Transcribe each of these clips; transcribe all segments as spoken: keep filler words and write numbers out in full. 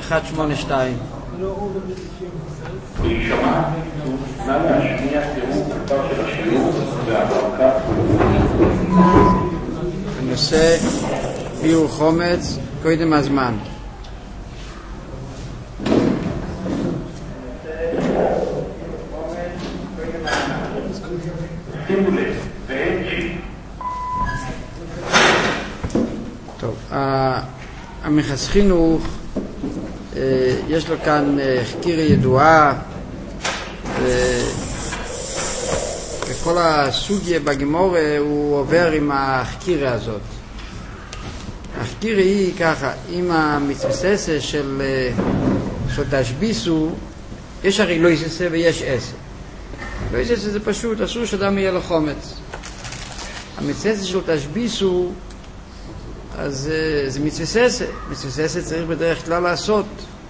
אחת שמונה שתיים. נא להשמיע תיאור קצר של השיעור והברקה. בנושא ביור חומץ קודם הזמן. שימו לב, ואין ג'י. טוב, המחס חינוך, יש לו כאן חקיר ידועה, וכל הסוגיה בגמורה הוא עובר עם החקירה הזאת. החקירה היא ככה, עם המצווה של של תשביסו, יש הרי לא יססה ויש עשר. לא יססה זה פשוט, אסור שאדם יהיה לו חומץ. המצווה של תשביסו, אז זה מצווה, מצווה צריך בדרך כלל לעשות.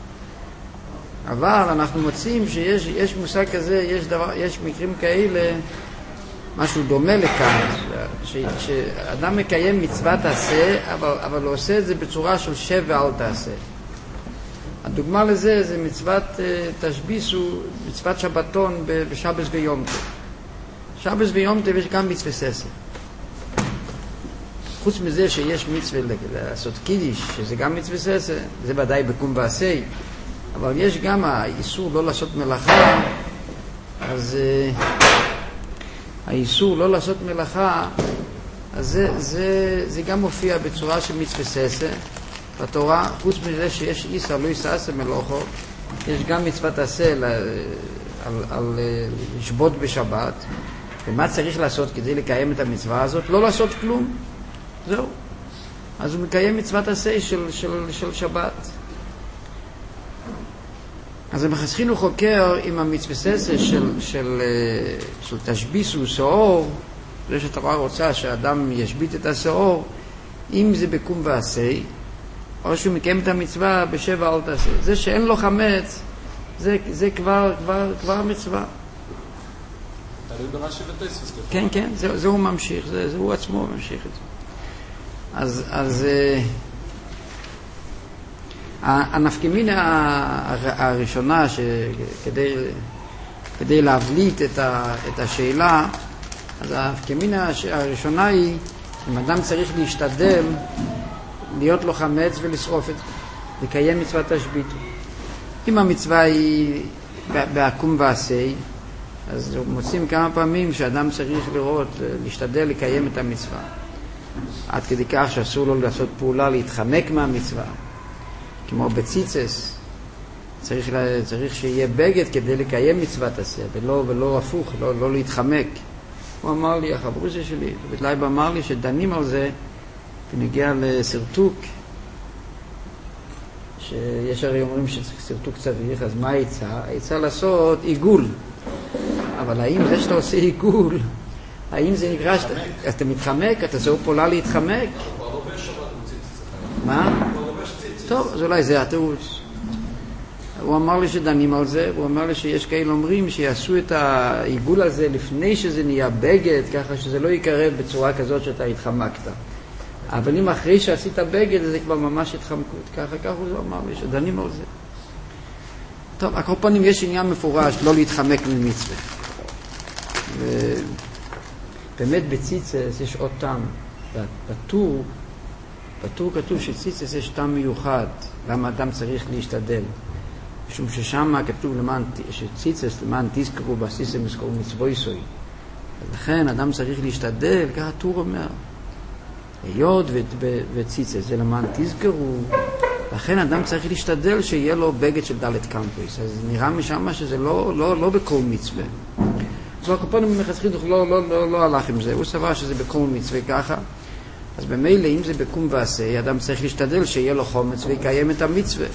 אבל אנחנו מוצאים שיש יש מושג כזה, יש, דבר, יש מקרים כאלה, משהו דומה לכאן, ש, שאדם מקיים מצוות תעשה, אבל, אבל הוא עושה את זה בצורה של שב ואל תעשה. הדוגמה לזה זה מצוות תשביסו, מצוות שבתון בשבס ויום טוב. שבס ויום טוב יש גם מצווה ססה. חוץ מזה שיש מצווה לעשות קידיש, שזה גם מצווה ססה, זה ודאי בקום ועשי, אבל יש גם האיסור לא לעשות מלאכה, אז uh, האיסור לא לעשות מלאכה, אז זה, זה, זה גם מופיע בצורה של מצווה ססה בתורה. חוץ מזה שיש איסר לא יסעשה מלאכו, יש גם מצוות עשה על, על, על לשבות בשבת. ומה צריך לעשות כדי לקיים את המצווה הזאת? לא לעשות כלום, זהו. אז הוא מקיים מצוות עשה של, של, של שבת. אז המחס חינוך חוקר עם המצווה ססה של, של, של, של תשביסו סעור, זה שהתורה רוצה שאדם ישבית את הסעור, אם זה בקום ועשה, או שהוא מקיים את המצווה בשבע אל תעשה. זה שאין לו חמץ, זה, זה כבר, כבר, כבר מצווה. תלוי ברש"י וטוספוס. כן, כן, זה, זה הוא ממשיך, זה, זה הוא עצמו ממשיך את זה. אז, אז הנפקמינה הראשונה שכדי כדי להבליט את, ה, את השאלה, אז הנפקמינה הראשונה היא אם אדם צריך להשתדל להיות לו חמץ ולשרוף את זה, לקיים מצוות תשביתו. אם המצווה היא בעקום ועשה, אז מוצאים כמה פעמים שאדם צריך לראות, להשתדל לקיים את המצווה. עד כדי כך שאסור לו לעשות פעולה להתחמק מהמצווה. כמו בציצס, צריך, צריך שיהיה בגד כדי לקיים מצוות עשה, ולא, ולא הפוך, לא, לא להתחמק. הוא אמר לי, החברוסה שלי, בית לייב אמר לי שדנים על זה, ונגיע לסרטוק, שיש הרי אומרים שסרטוק צריך, אז מה היצא? היצא לעשות עיגול. אבל האם זה שאתה עושה עיגול, האם זה נקרא שאתה מתחמק, אתה עושה פעולה להתחמק? מה? טוב, אז אולי זה התירוץ. הוא אמר לי שדנים על זה, הוא אמר לי שיש כאלה אומרים שיעשו את העיגול הזה לפני שזה נהיה בגד, ככה שזה לא יקרב בצורה כזאת שאתה התחמקת. אבל אם אחרי שעשית בגד, זה כבר ממש התחמקות. ככה, ככה הוא אמר לי שדנים על זה. טוב, הקורפונים יש עניין מפורש לא להתחמק ממצווה. ובאמת בציצס יש עוד טעם. בטור, בטור כתוב שציצס יש טעם מיוחד. למה אדם צריך להשתדל? משום ששם כתוב למען, שציצס למען תזכרו בסיסם יזכרו מצווי סוי. ולכן אדם צריך להשתדל, ככה הטור אומר. היות וציצס זה למען תזכרו, לכן אדם צריך להשתדל שיהיה לו בגד של דלת קמפויס. אז נראה משם שזה לא, לא, לא בכל מצווה. אז הקופונים במחס חינוך לא, לא, לא, לא הלך עם זה. הוא סבר שזה בכל מצווה ככה. אז במילא אם זה בקום ועשה, אדם צריך להשתדל שיהיה לו חומץ ויקיים את המצווה.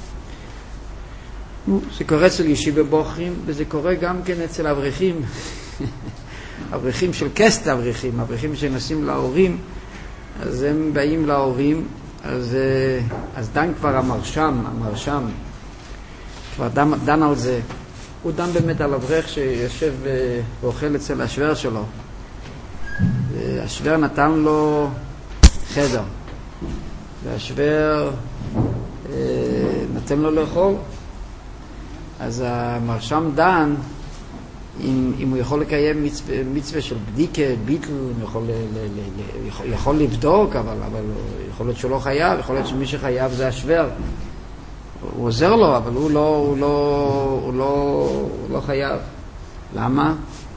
זה קורה אצל ישיבה בוחרים, וזה קורה גם כן אצל אברכים. אברכים של כסת אברכים, אברכים שנוסעים להורים, אז הם באים להורים, אז, אז דן כבר המרשם, המרשם, כבר דן, דן על זה. הוא דן באמת על אברך שיושב ואוכל אצל השוור שלו. והשוור נתן לו חדר. והשוור נותן לו לאכול. אז המרשם דן אם, אם הוא יכול לקיים מצווה, מצווה של בדיקה, ביטל, הוא יכול, ל, ל, ל, יכול, יכול לבדוק, אבל, אבל יכול להיות שהוא לא חייב, יכול להיות שמי שחייב זה השוור. הוא עוזר לו, אבל הוא לא, הוא לא, הוא לא, הוא לא חייב. למה?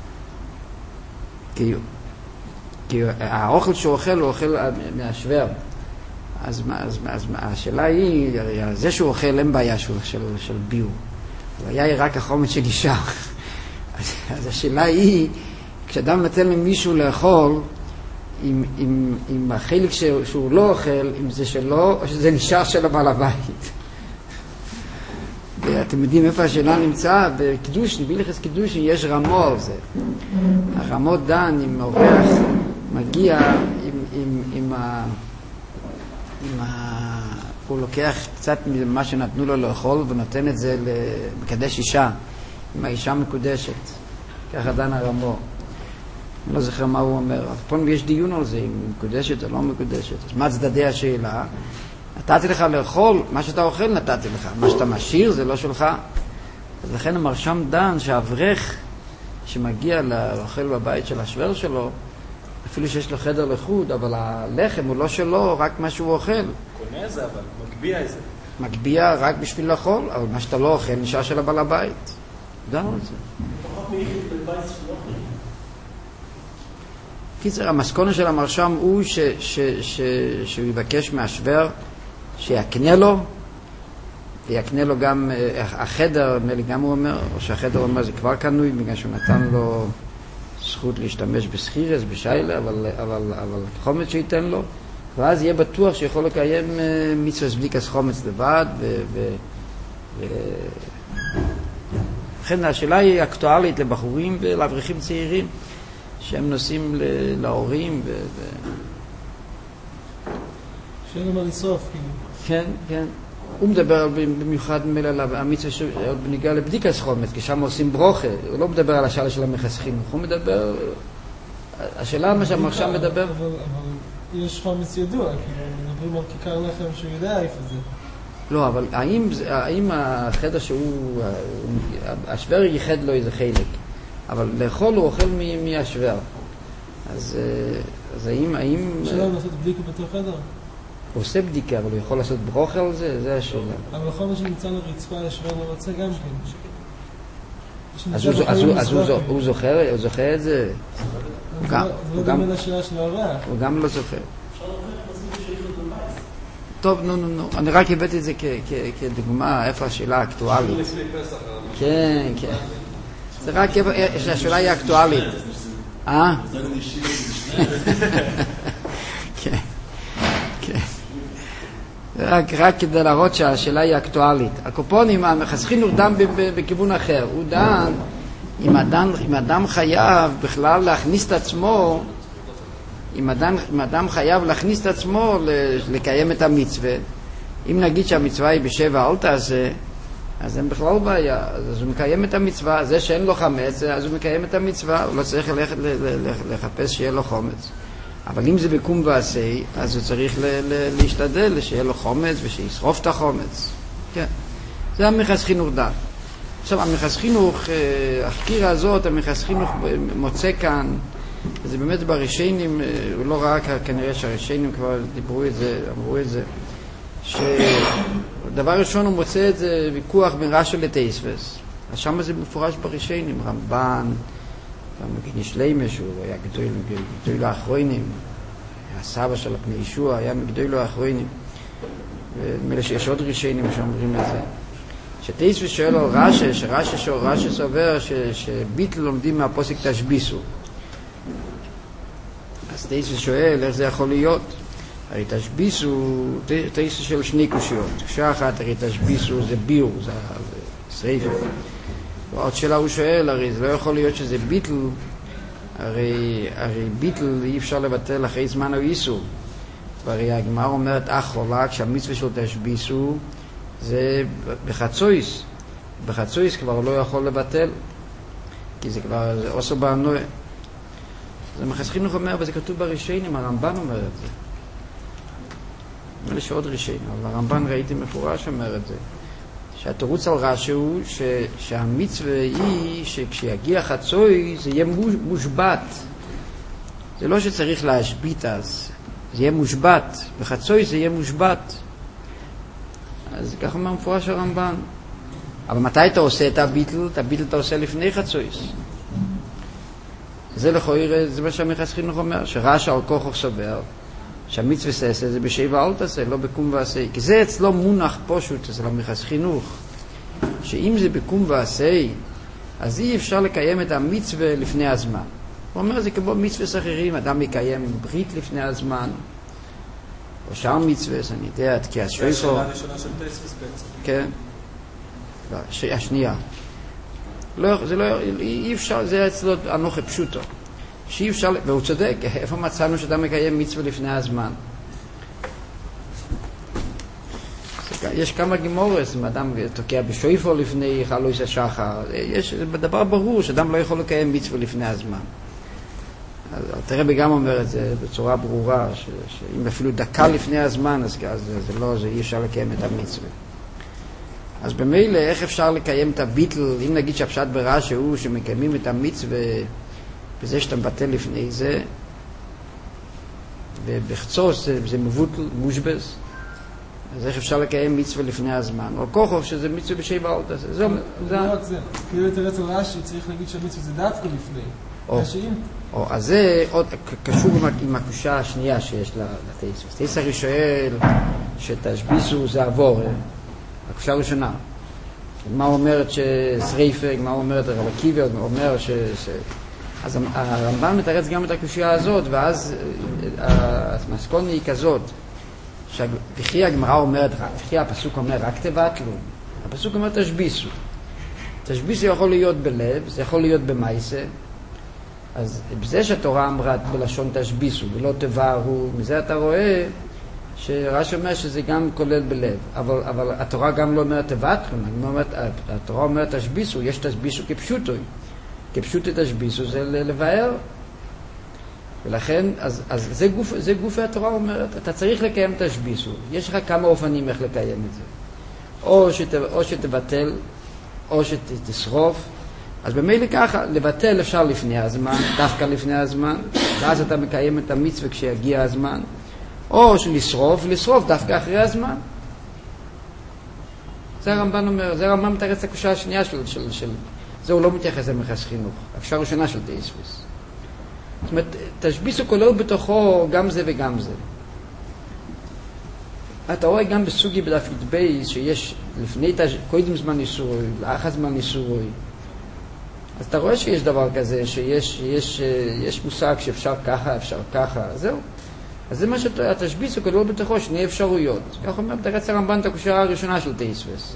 כי, כי האוכל שהוא אוכל, הוא אוכל מהשוור. אז, אז, אז השאלה היא, זה שהוא אוכל אין בעיה של, של, של ביור. הבעיה היא רק החומץ שנשאר. אז, אז השאלה היא, כשאדם נותן למישהו לאכול, עם, עם, עם החלק שהוא, שהוא לא אוכל, אם זה שלו, או שזה נשאר של הבעל הבית. ואתם יודעים איפה השאלה נמצא? בקדושין, בהלכות קידושין יש רמו על זה. הרמות דן, אם אורח מגיע עם, עם, עם ה... עם ה... הוא לוקח קצת ממה שנתנו לו לאכול ונותן את זה למקדש אישה, אם האישה מקודשת. ככה דן הרמו. אני לא זוכר מה הוא אומר. אז פה יש דיון על זה, אם היא מקודשת או לא מקודשת. אז מה צדדי השאלה? נתתי לך לאכול, מה שאתה אוכל נתתי לך. מה שאתה משאיר זה לא שלך. אז לכן המרשם דן שהאברך שמגיע לאוכל בבית של השוור שלו, אפילו שיש לו חדר לחוד, אבל הלחם הוא לא שלו, רק מה שהוא אוכל. קונה זה, אבל מגביע איזה. מגביע רק בשביל לאכול, אבל מה שאתה לא אוכל נשאר של הבעל הבית. דנו על זה. לפחות מייחד בבית שלא אוכל. קיצר, המסקונה של המרשם הוא ש, ש, ש, שהוא יבקש מהשוור שיקנה לו, ויקנה לו גם החדר, גם הוא אומר, או שהחדר אומר זה כבר קנוי, בגלל שהוא נתן לו זכות להשתמש בסחירס, בשיילה, אבל, אבל, אבל חומץ שייתן לו, ואז יהיה בטוח שיכול לקיים מצווה בדיקת חומץ לבד, ו... ו, ו לכן השאלה היא אקטואלית לבחורים ולאברכים צעירים, שהם נוסעים להורים ו... שאין מה לשרוף, כאילו. כן, כן. הוא מדבר במיוחד על המצווה בניגע לבדיקת חומץ, כי שם עושים ברוכה. הוא לא מדבר על השאלה של המכס חינוך, הוא מדבר... השאלה מה שהמרשם מדבר... אבל, אבל יש חומץ ידוע, כאילו, מדברים על כיכר לחם שהוא יודע איפה זה. לא, אבל האם, האם החדר שהוא... השוור ייחד לו איזה חלק, אבל לאכול הוא אוכל מהשוור. אז, אז האם... האם... השאלה הוא לעשות בדיקה בתוך חדר? הוא עושה בדיקה, אבל הוא יכול לעשות ברוכה על זה? זה השאלה. אבל החומץ שנמצא לרצפה, השוור לא רוצה גם כן. אז הוא זוכר את זה? זה לא דומה לשאלה של האורח. הוא גם לא זוכר. טוב, נו, נו, נו. אני רק הבאתי את זה כדוגמה, איפה השאלה האקטואלית. כן, כן. זה רק איפה שהשאלה היא אקטואלית. אה? כן. כן. רק, רק כדי להראות שהשאלה היא אקטואלית. הקופונים, המחסכין הוא דן בכיוון אחר. הוא דן, אם אדם, אם אדם חייב בכלל להכניס את עצמו, אם אדם, אם אדם חייב להכניס את עצמו לקיים את המצווה, אם נגיד שהמצווה היא בשבע אל תעשה, אז אין בכלל בעיה. אז הוא מקיים את המצווה. זה שאין לו חמץ, אז הוא מקיים את המצווה. הוא לא צריך ללכת לחפש שיהיה לו חומץ. אבל אם זה בקום ועשה, אז הוא צריך ל- ל- להשתדל שיהיה לו חומץ ושישרוף את החומץ. כן. זה המכס חינוך דן. עכשיו, המכס חינוך, החקירה הזאת, המכס חינוך מוצא כאן, וזה באמת בראשונים, הוא לא רק, כנראה שהראשונים כבר דיברו את זה, אמרו את זה, שדבר ראשון הוא מוצא את זה ויכוח בין רש"י לתוספות. אז שם זה מפורש בראשונים, רמב"ן, גם שלמה, שהוא היה גדול האחרונים, הסבא של הפני ישוע היה מגדול האחרונים, ומילא שיש עוד ראשונים שאומרים את זה. שתוספות שואל על רש"י, שרש"י רש"י סובר שביטל לומדים מהפוסק תשביסו. אז תוספות שואל איך זה יכול להיות? הרי תשביסו, תוספות של שני קושיות. קושייה אחת, הרי תשביסו זה ביור, זה שריפה. ועוד שאלה הוא שואל, הרי זה לא יכול להיות שזה ביטל, הרי, הרי ביטל אי אפשר לבטל אחרי זמן או איסור. והרי הגמרא אומרת, אך חולה, כשהמצווה של תשביסו, זה בחצויס. בחצויס כבר לא יכול לבטל, כי זה כבר זה עושה בענוע. זה מחס חינוך אומר, וזה כתוב בראשונים, הרמב"ן אומר את זה. נראה לי שעוד ראשונים, אבל הרמב"ן ראיתי מפורש אומר את זה. שהתירוץ על רש"י הוא ש, שהמצווה היא שכשיגיע חצוי זה יהיה מושבת. זה לא שצריך להשבית אז, זה יהיה מושבת, בחצוי זה יהיה מושבת. אז ככה אומר מפורש הרמב"ן. אבל מתי אתה עושה את הביטל? את הביטל אתה עושה לפני חצוי. זה לכאורה, זה מה שהמכס חינוך אומר, שרש"י על כוכו סובר, שהמצווה תעשה זה בשבע אל תעשה, לא בקום ועשה. כי זה אצלו מונח פשוט, אצל המכס חינוך, שאם זה בקום ועשה, אז אי אפשר לקיים את המצווה לפני הזמן. הוא אומר, זה כמו מצווה אחרים, אדם יקיים ברית לפני הזמן, או שאר מצווה, אני יודע, כי השויפו... זה השאלה הראשונה של תספס בעצם. כן. לא, השנייה. לא, זה לא, אי אפשר, זה אצלו אנוכי פשוטו. שאי אפשר, והוא צודק, איפה מצאנו שאדם מקיים מצווה לפני הזמן? יש כמה גימורס, אם אדם תוקע בשויפו לפני חלויס השחר, יש דבר ברור שאדם לא יכול לקיים מצווה לפני הזמן. אז תראה גם אומר את זה בצורה ברורה, ש, שאם אפילו דקה לפני הזמן, אז, אז זה לא, זה אי אפשר לקיים את המצווה. אז במילא, איך אפשר לקיים את הביטל, אם נגיד שהפשט ברש"י הוא שמקיימים את המצווה בזה שאתה מבטל לפני זה, ובחצוס זה, זה מבוטל, מושבז, אז איך אפשר לקיים מצווה לפני הזמן? או כוכו שזה מצווה בשבע אל תעשה. זה לא רק זה, כאילו יותר אצל רש"י צריך להגיד שהמצווה זה דווקא לפני. או, אז זה עוד קשור עם הקושה השנייה שיש לתייסוס. תייס הרי שואל שתשביסו זה עבור, הקושה הראשונה. מה אומרת ששריפה, מה אומרת רבקיבי, אומר ש... אז הרמב"ן מתרץ גם את הקושייה הזאת, ואז המסקונה היא כזאת, וכי הגמרא אומרת, וכי הפסוק אומר רק תבטלו, הפסוק אומר תשביסו. תשביסו יכול להיות בלב, זה יכול להיות במייסה, אז בזה שהתורה אמרה בלשון תשביסו ולא תבערו, מזה אתה רואה שרש"י אומר שזה גם כולל בלב, אבל, אבל התורה גם לא אומרת תבטלו, התורה אומרת תשביסו, יש תשביסו כפשוטו, כפשוטו תשביסו זה לבאר, ולכן אז, אז זה גוף, זה גוף התורה אומרת, אתה צריך לקיים תשביסו, יש לך כמה אופנים איך לקיים את זה, או, שת, או שתבטל, או שתשרוף, אז במילא ככה, לבטל אפשר לפני הזמן, דווקא לפני הזמן, ואז אתה מקיים את המצווה כשיגיע הזמן, או שלשרוף, לשרוף דווקא אחרי הזמן. זה הרמב"ן אומר, זה הרמב"ן מתרץ הקושה השנייה של, של, של, זה הוא לא מתייחס למכס חינוך, הקושה הראשונה של תייספוס. זאת אומרת, תשביסו כולל בתוכו גם זה וגם זה. אתה רואה גם בסוגי בדף י"ב שיש לפני, קודם זמן איסורוי, לאחר זמן איסורוי, אז אתה רואה שיש דבר כזה, שיש יש, יש מושג שאפשר ככה, אפשר ככה, זהו. אז זה מה שהתשביס הוא כלול בתוכו, שני אפשרויות. כך אומר, תרץ הרמב"ן את הקושה הראשונה של תייספס.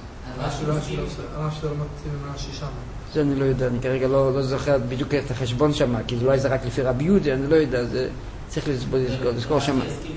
זה אני לא יודע, אני כרגע לא, לא זוכר בדיוק את החשבון שם, כי זה לא היה רק לפי רבי יהודה, אני לא יודע, זה צריך לזכור שם.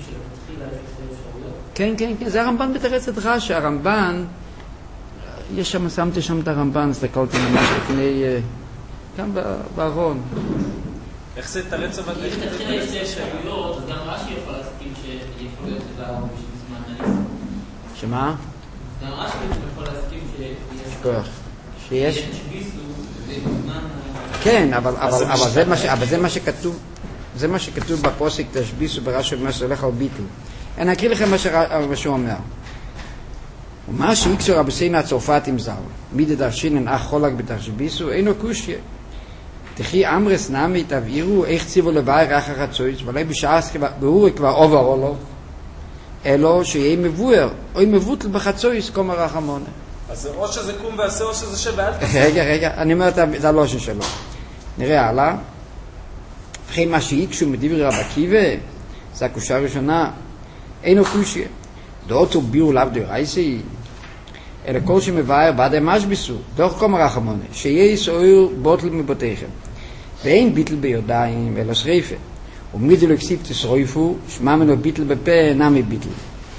כן, כן, כן, זה הרמב"ן בתרץ את רש"י, הרמב"ן, יש שם, שמתי שם את הרמב"ן, הסתכלתי ממש לפני... גם בארון. איך זה תרץ אבל... אם תתחיל יש שתי אפשרויות, אז גם רש"י יכול להסכים שיכול להיות שזה בארון בשביל זמן הניסה. שמה? גם רש"י יכול להסכים שיש... שיש תשביסו בזמן... כן, אבל זה מה שכתוב, זה מה שכתוב בפוסק תשביסו ברש"י ומה שהולך על ביטל. אני אקריא לכם מה שהוא אומר. ומה שיקצור רבסינו הצרפתים ז"ל, מידי דרשינן אך חולק בתשביסו, אינו קושיה. תחי אמרס נמי תבהירו איך ציבו לבאר אחר חצויץ, ואולי בשעה באורי כבר עובר או לא, אלו שיהיה מבואר, או מבוטל בחצויץ כמו רחמונה. אז זה או שזה קום ועשה או שזה שבאל תעשה. רגע, רגע, אני אומר את הלושן שלו. נראה הלאה. וכי מה שיקשו מדברי רב עקיבא, זה הקושה הראשונה, אינו קושיה. דעות ובירו לאו דרייסי, אלא כל שמבאר בעדי משביסו, דוח קומר רחמונה, שיהיה יסעור בוטל מבותיכם, ואין ביטל ביודיים, אלא שריפה. ומידו לא כסיב תשרויפו, שמע מנו ביטל בפה, נמי ביטל.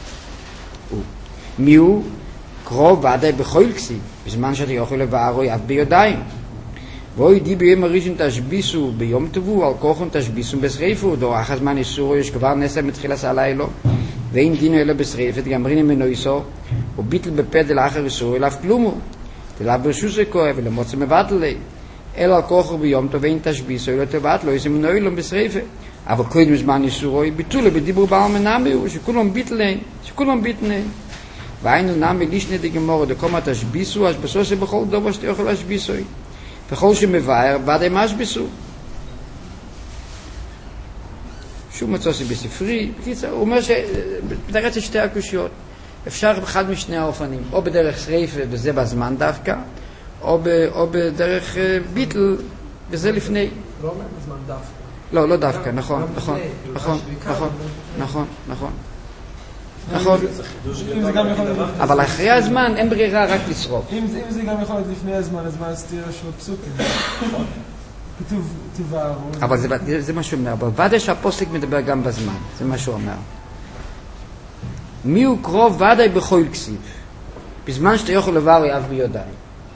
מיהו? קרוב בעדי בכל כסיב, בזמן שאתה יוכל לבארו יד ביודיים. ואוי די ביום הראשון תשביסו ביום טבו, על כוחם תשביסו בשריפו, דור אחר זמן איסורו, יש כבר נסע מתחיל עשה לילה, ואין דינו אלא בשריפת, גמרינים מנו איסור, וביטל בפד אל אחר איסור אליו כלומו. תלב ברשוס הכהן ולמוצא מבטל לי. אלא על כוחו ביום טוב אין תשביסו אלא תבט לו איזה מנוי לו בשריפה. אבל קודם זמן איסורו ביטולו בדיבור בעל מנמיו שכולם ביטלן, שכולם ביטלן. והיינו נמי לישנה דגמורה דקומה תשביסו אז בסוס בכל דבר שאתה יכול להשביסו. וכל שמבאר ודאי משביסו. שום מצוסי בספרי. הוא אומר שבדרך שתי הקושיות. אפשר אחד משני האופנים, או בדרך שריפה וזה בזמן דווקא, או, ב, או בדרך ביטל וזה לפני. לא אומר בזמן דווקא. לא, לא דווקא, נכון, נכון, נכון, נכון, נכון, נכון. נכון. אבל אחרי הזמן אין ברירה רק לשרוף. אם זה גם יכול להיות לפני הזמן, הזמן סתירה של פסוקים. כתוב תבערו. אבל זה מה שהוא אומר. אבל ודאי שהפוסק מדבר גם בזמן, זה מה שהוא אומר. מי הוא קרוב ודאי בכל כסיב. בזמן שאתה יכול לבר יאב ביודיים.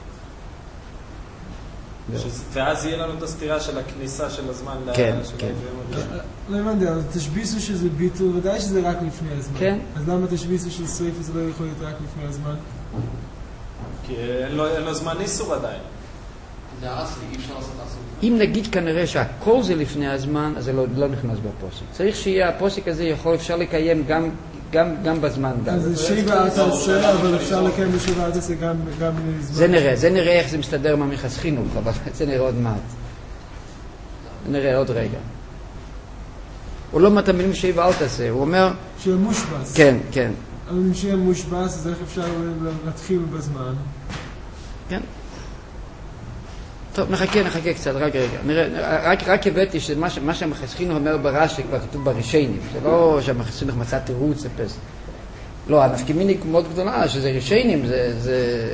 ואז יהיה לנו את הסתירה של הכניסה של הזמן. כן, כן. לא הבנתי, אבל תשביסו שזה ביטול, ודאי שזה רק לפני הזמן. כן. אז למה תשביסו של שריפה זה לא יכול להיות רק לפני הזמן? כי אין לו זמן איסור עדיין. זה אסי, אי אפשר לעשות אסי. אם נגיד כנראה שהכל זה לפני הזמן, אז זה לא, לא נכנס בפוסק. צריך שיהיה הפוסק הזה יכול, אפשר לקיים גם, גם, גם בזמן. אז זה שבע עד עשרה, אבל אפשר לקיים בשבע עד עשרה גם, גם בזמן. זה נראה, זה נראה איך זה מסתדר מה מיחס חינוך, אבל זה נראה עוד מעט. זה נראה עוד רגע. הוא לא מת המילים שבע אל תעשה, הוא אומר... שיהיה מושבס. כן, כן. אבל אם שיהיה מושבס, אז איך אפשר להתחיל בזמן? כן. טוב, נחכה, נחכה קצת, רק רגע. נראה, רק, רק הבאתי שמה מה שהמחסכינו אומר ברש"י כבר כתוב בראשונים. זה לא שהמחסכינו מצא תירוץ, פס. לא, הנפקמיני מאוד גדולה, שזה ראשונים, זה, זה...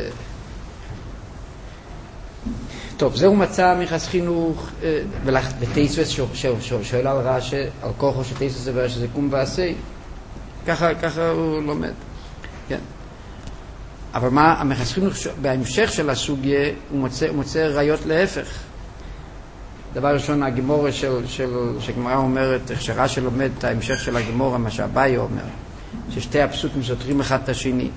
טוב, זהו מצא מחסכינו, ותייסוס שואל על רש"י, על כוחו שתייסוס זה שזה קום ועשה. ככה, ככה הוא לומד. כן. אבל מה, המחסכים בהמשך של הסוגיה, הוא מוצא, הוא מוצא ראיות להפך. דבר ראשון, הגמורה של, של, שגמרה אומרת, איך שרש"י לומד את ההמשך של הגמורה, מה שהבאי אומר, ששתי הפסוקים סותרים אחד את השני.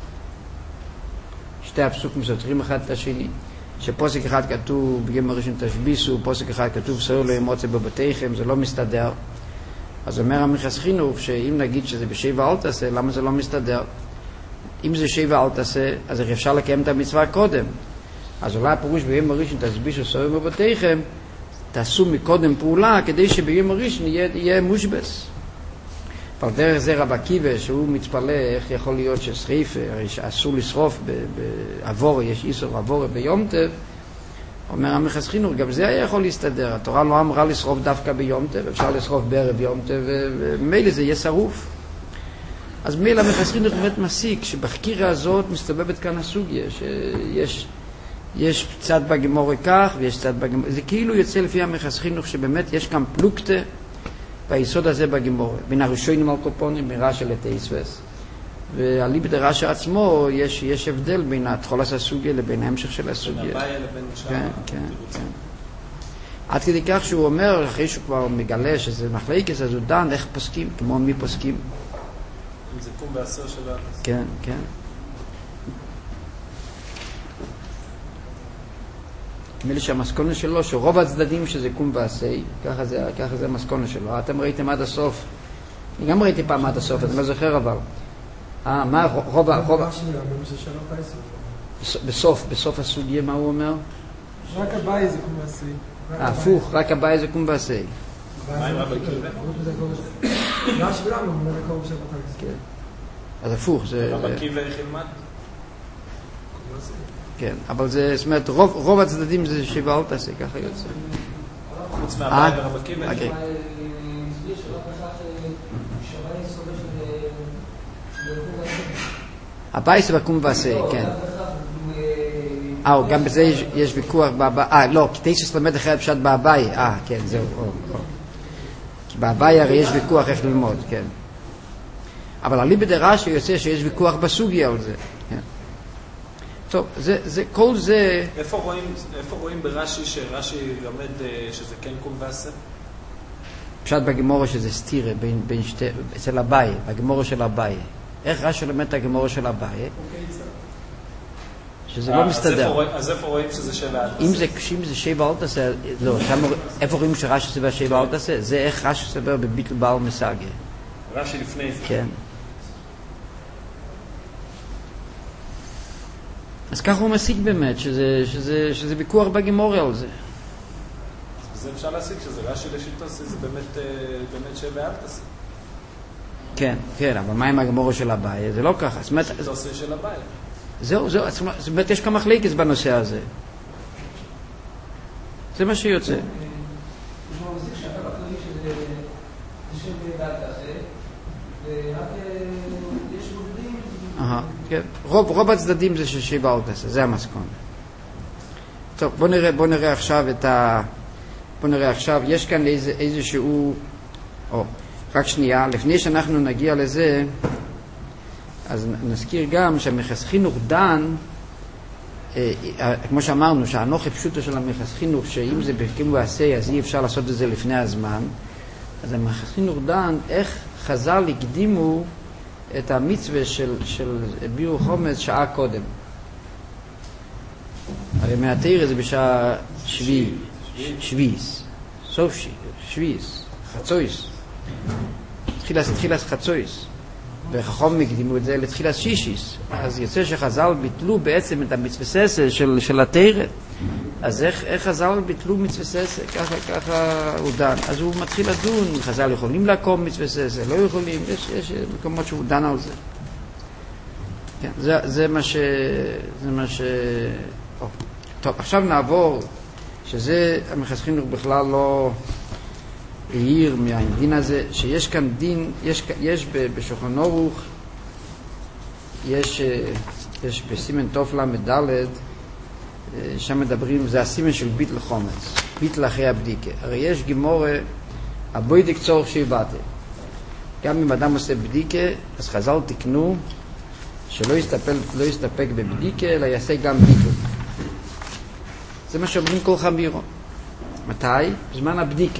שתי הפסוקים סותרים אחד את השני. שפוסק אחד כתוב, בגמר ראשון תשביסו, פוסק אחד כתוב, שאו לא ימוצא בבתיכם, זה לא מסתדר. אז אומר המחסכים, שאם נגיד שזה בשבע אל תעשה, למה זה לא מסתדר? אם זה שבע אל תעשה, אז אפשר לקיים את המצווה קודם. אז אולי הפירוש ביום הראשון תשבישו סוהר בבתיכם, תעשו מקודם פעולה כדי שביום הראשון יהיה, יהיה מושבס. אבל דרך זה רב עקיבא שהוא מתפלא איך יכול להיות ששריפה, הרי שאסור לשרוף בעבור, יש איסור עבור ביום טב, אומר המחס חינוך, גם זה היה יכול להסתדר. התורה לא אמרה לשרוף דווקא ביום טב, אפשר לשרוף בערב יום טב, ומילא זה יהיה שרוף. אז מילא המחס חינוך באמת מסיק שבחקירה הזאת מסתובבת כאן הסוגיה, שיש יש קצת בגמורה כך ויש קצת בגמורה, זה כאילו יוצא לפי המחס חינוך שבאמת יש כאן פלוקטה ביסוד הזה בגמורה, בין הראשונים על קופונים, בין רש"י לתייסוס. ועליבד רש"י עצמו יש, יש הבדל בין התחולת הסוגיה לבין ההמשך של הסוגיה. בין הבעיה לבין שאר. כן, כן, כן. עד כדי כך שהוא אומר, אחרי שהוא כבר מגלה שזה מחלקת, אז הוא דן איך פוסקים, כמו מי פוסקים. אם זה קום בעשר של הארץ. כן, כן. נדמה לי שהמסקונה שלו, שרוב הצדדים שזה קום ועשה, ככה זה, ככה זה המסקונה שלו. אתם ראיתם עד הסוף, אני גם ראיתי פעם עד הסוף, אני לא זוכר אבל. אה, מה רוב, רוב... בסוף, בסוף הסוגיה, מה הוא אומר? רק הבאי זה קום ועשה. אה, הפוך, רק הבאי זה קום ועשה. מה עם רב עקיבא? רש"י ולמה, הוא אומר לקרוא בשבת הריס. כן. אז הפוך, זה... רב עקיבא איך ילמד? כן, אבל זה, זאת אומרת, רוב, רוב הצדדים זה שבעה אל תעשה, ככה יוצא. חוץ מהבעיה ורב עקיבא? אוקיי. הבאי זה בקום ועשה, כן. אה, גם בזה יש, יש ויכוח בהבאי, אה, לא, כי תייסוס למד אחרי פשט בהבאי, אה, כן, זהו, או, או. כי בהבאי הרי יש ויכוח איך ללמוד, כן. אבל אליבד רש"י יוצא שיש ויכוח בסוגיה על זה, כן. טוב, זה, זה, כל זה... איפה רואים, איפה רואים ברש"י שרש"י לומד שזה כן קום ועשה? פשט בגמורה שזה סתירה בין, בין שתי, אצל הבאי, בגמורה של הבאי. איך רש"י לומד את הגמורה של אביי? שזה לא מסתדר. אז איפה רואים שזה שבע אל תעשה? אם זה שבע אל תעשה, לא, איפה רואים שרש"י סבר שבע אל תעשה? זה איך רש"י סבר בביטל בעל מסגה. רש"י לפני זה. כן. אז ככה הוא מסיק באמת, שזה, שזה, שזה ויכוח בגמורה על זה. זה אפשר להסיק שזה רש"י לשיטוס, זה באמת, באמת שבע אל תעשה. כן, כן, אבל מה עם הגמורה של אביי? זה לא ככה. שיטוס של אביי. זהו, זהו, זאת אומרת, יש כמה מחלוקת בנושא הזה. זה מה שיוצא. יש לו מסיק שאתה בכללי שזה שבע אל תעשה, ורק יש עובדים... אהה, כן. רוב, רוב הצדדים זה ששבע אל תעשה, זה המסקנה. טוב, בוא נראה, בוא נראה עכשיו את ה... בוא נראה עכשיו, יש כאן איזה, איזשהו... או, רק שנייה, לפני שאנחנו נגיע לזה, אז נזכיר גם שהמחס חינוך דן, אה, כמו שאמרנו, שהאנוכי פשוטו של המחס חינוך, שאם זה בקים ועשה, אז אי אפשר לעשות את זה לפני הזמן, אז המחס חינוך דן, איך חז"ל הקדימו את המצווה של, של בירו חומץ שעה קודם. הרי מהתאיר זה בשעה שביעי, שביעיס, סוף שביעיס, חצויס. תחילת, תחילת חצויס. וחכם הקדימו את זה לתחילת שישיס. אז יוצא שחז"ל ביטלו בעצם את המצווה ססה של, של התארת. אז איך, איך חז"ל ביטלו מצווה ססה? ככה, ככה הוא דן. אז הוא מתחיל לדון, חז"ל יכולים לעקום מצווה ססה, לא יכולים, יש, יש מקומות שהוא דן על זה. כן, זה, זה מה ש... זה מה ש... או, טוב, עכשיו נעבור, שזה המחס חינוך בכלל לא... העיר מהדין הזה, שיש כאן דין, יש, יש בשולחן ערוך, יש, יש בסימן תוף למדלת, שם מדברים, זה הסימן של ביטל חומץ, ביטל אחרי הבדיקה. הרי יש גמורה, הבוידק צורך שיבטה. גם אם אדם עושה בדיקה, אז חז"ל תקנו, שלא יסתפק, לא יסתפק בבדיקה, אלא יעשה גם ביטל. זה מה שאומרים כל חמירו. מתי? בזמן הבדיקה.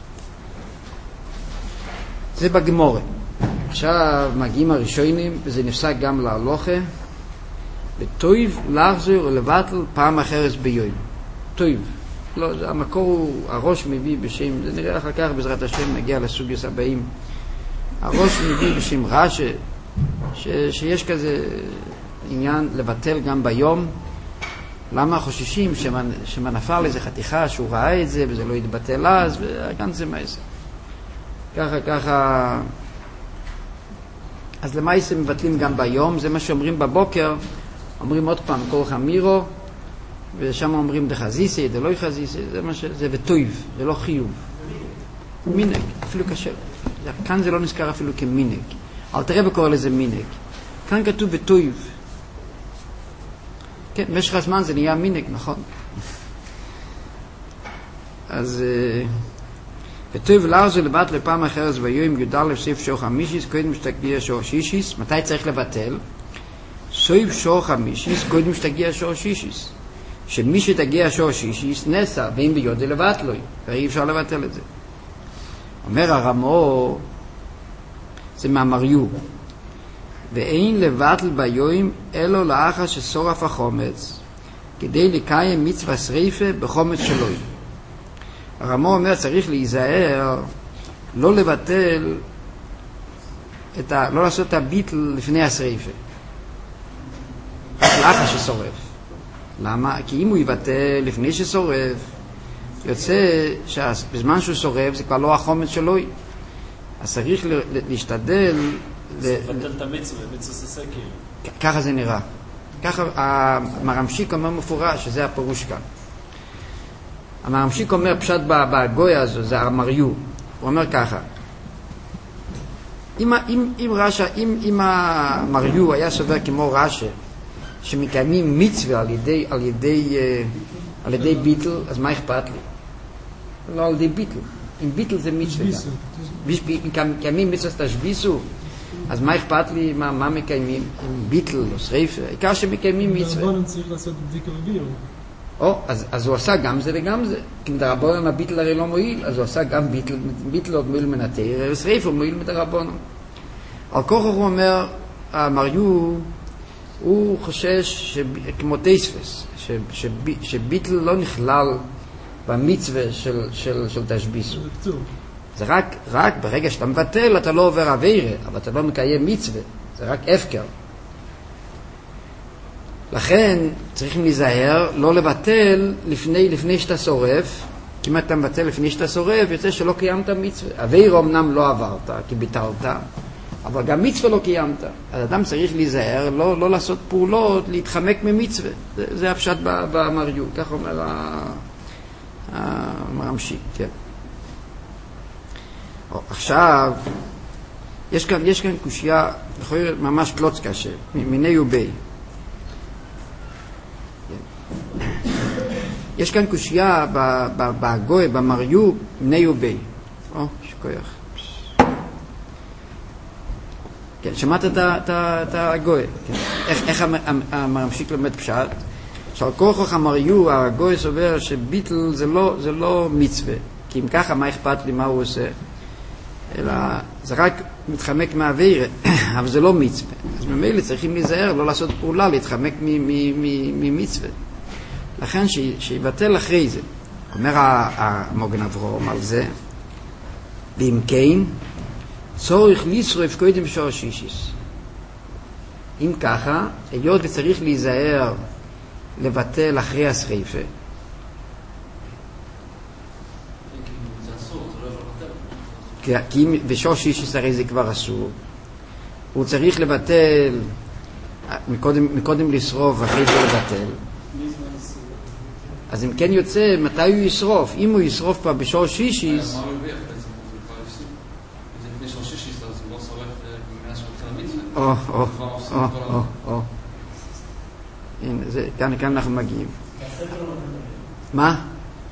זה בגמורה. עכשיו מגיעים הראשונים, וזה נפסק גם להלוכה, וטויב לחזור ולבטל פעם אחרת ביום. טויב. לא, זה המקור הוא, הראש מביא בשם, זה נראה אחר כך בעזרת השם נגיע לסוגיות הבאים. הראש מביא בשם רש"י, ש, שיש כזה עניין לבטל גם ביום. למה חוששים שמנ, שמנפל איזה חתיכה שהוא ראה את זה וזה לא יתבטל אז, וכאן זה מה זה. ככה, ככה. אז למעשה מבטלים גם ביום, זה מה שאומרים בבוקר, אומרים עוד פעם כל חמירו, ושם אומרים דחזיסי, דלוי חזיסי, זה מה ש... זה וטויב, זה לא חיוב. מינק, אפילו קשה. כאן זה לא נזכר אפילו כמינק. אל תראה בקורא לזה מינק. כאן כתוב וטויב. כן, במשך הזמן זה נהיה מינק, נכון? אז... וטוב לארזו לבת לפעם אחרת ביום י"א סעיף שור חמישיס קודם שתגיע שור שישיס. מתי צריך לבטל? סעיף שור חמישיס קודם שתגיע שור שישיס, שמי שתגיע שור שישיס נסע ואם ביודע לבטלוי, ואי אפשר לבטל את זה. אומר הרמו, זה מאמריו, ואין לבטל ביום אלו לאחר ששורף החומץ כדי לקיים מצווה שריפה בחומץ שלוי. הרמו אומר צריך להיזהר לא לבטל את ה, לא לעשות את הביטל לפני השריפה, רק לאחר ששורף. למה? כי אם הוא יבטל לפני ששורף, יוצא שבזמן שהוא שורף זה כבר לא החומץ שלו, אז צריך להשתדל לבטל את המצווה, מצווה ססקי. ככה זה נראה. ככה המרמשיק אומר מפורש שזה הפירוש כאן. המרמשיק אומר פשט בגויה הזו, זה המריו. הוא אומר ככה, אם, אם, אם, רשע, אם, אם המריו היה סובר כמו רשע, שמקיימים מצווה על ידי, על ידי, על ידי ביטל, אז מה אכפת לי? לא על ידי ביטל. אם ביטל זה מצווה. מקיימים מצווה תשביסו, אז מה אכפת לי? מה, מה מקיימים? ביטל או שריפה? העיקר שמקיימים מצווה. דרבנן צריך לעשות בדיקה וביור. או, אז, אז הוא עשה גם זה וגם זה. כי מדרבנן הביטל הרי לא מועיל, אז הוא עשה גם ביטל, ביטל עוד מועיל מן התורה, ושריפה הוא מועיל מדרבנן. על כוח הוא אומר, המריו, הוא חושש, כמו תספס, שביטל לא נכלל במצווה של, של, של תשביסו. זה רק, רק ברגע שאתה מבטל, אתה לא עובר עבירה, אבל אתה לא מקיים מצווה. זה רק הפקר. לכן צריכים להיזהר, לא לבטל לפני, לפני שאתה שורף. כי אם אתה מבטל לפני שאתה שורף, יוצא שלא קיימת מצווה. עבירה אמנם לא עברת, כי ביטלת, אבל גם מצווה לא קיימת. אז אדם צריך להיזהר, לא, לא לעשות פעולות, להתחמק ממצווה. זה, זה הפשט במריו, כך אומר המרמשי, כן. עכשיו, יש כאן, יש כאן קושיה, יכול להיות ממש קלוץ קשה, מיני ובי. יש כאן קושיה בהגוי, במריו, מיני ובי. או, שכוייך. כן, שמעת את הגוי. איך המרמשיק לומד פשט? שעל כוח המריו, הגוי סובר שביטל זה לא מצווה. כי אם ככה, מה אכפת לי מה הוא עושה? אלא זה רק מתחמק מהעבירה, אבל זה לא מצווה. אז ממילא צריכים להיזהר, לא לעשות פעולה, להתחמק ממצווה. לכן שיבטל אחרי זה. אומר המוגן אברהם על זה, ואם כן, צורך לשרוף קודם שור שישיס. אם ככה, היות וצריך להיזהר לבטל אחרי השריפה. כי אם בשור שישיס הרי זה כבר אסור. הוא צריך לבטל, מקודם, מקודם לשרוף, אחרי זה לבטל. אז אם כן יוצא, מתי הוא ישרוף? אם הוא ישרוף פה בשור שישיס, או, או, או, או, או. הנה, זה, כאן, כאן אנחנו מגיעים. מה?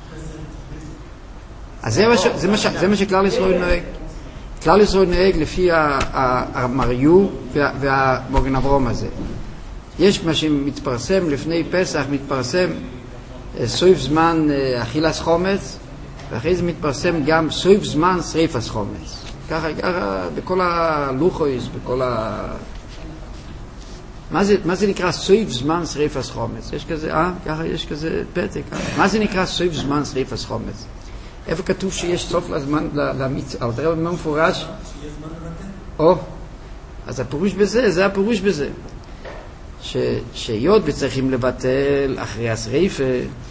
אז זה מה, זה מה, זה מה שכלל ישראל נוהג. כלל ישראל נוהג לפי המריו והמוגן אברהם הזה. יש מה שמתפרסם לפני פסח, מתפרסם סויף זמן אכילס חומץ, ואחרי זה מתפרסם גם סויף זמן שריפס חומץ. ככה, ככה, בכל הלוחויס, בכל ה... מה זה, מה זה נקרא סויף זמן שריפס חומץ? יש כזה, אה? ככה יש כזה פתק. מה זה נקרא סויף זמן שריפס חומץ? איפה כתוב שיש סוף לזמן, למצווה? אבל תראה במה מפורש? או, אז הפירוש בזה, זה הפירוש בזה. ש, שיוד וצריכים לבטל אחרי השריפה,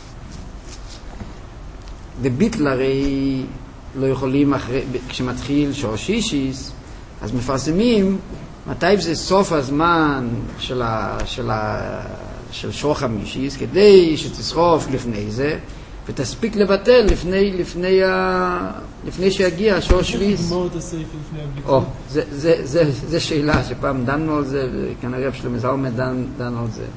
וביטל הרי לא יכולים אחרי, כשמתחיל שור שישיס, אז מפרסמים מתי זה סוף הזמן של, ה, של, ה, של שור חמישיס, כדי שתשרוף לפני זה, ותספיק לבטל לפני, לפני, ה, לפני שיגיע שור שביס. או, זה, זה, זה, זה שאלה שפעם דנו על זה, וכנראה רב שלמה זלמן דן, דן על זה.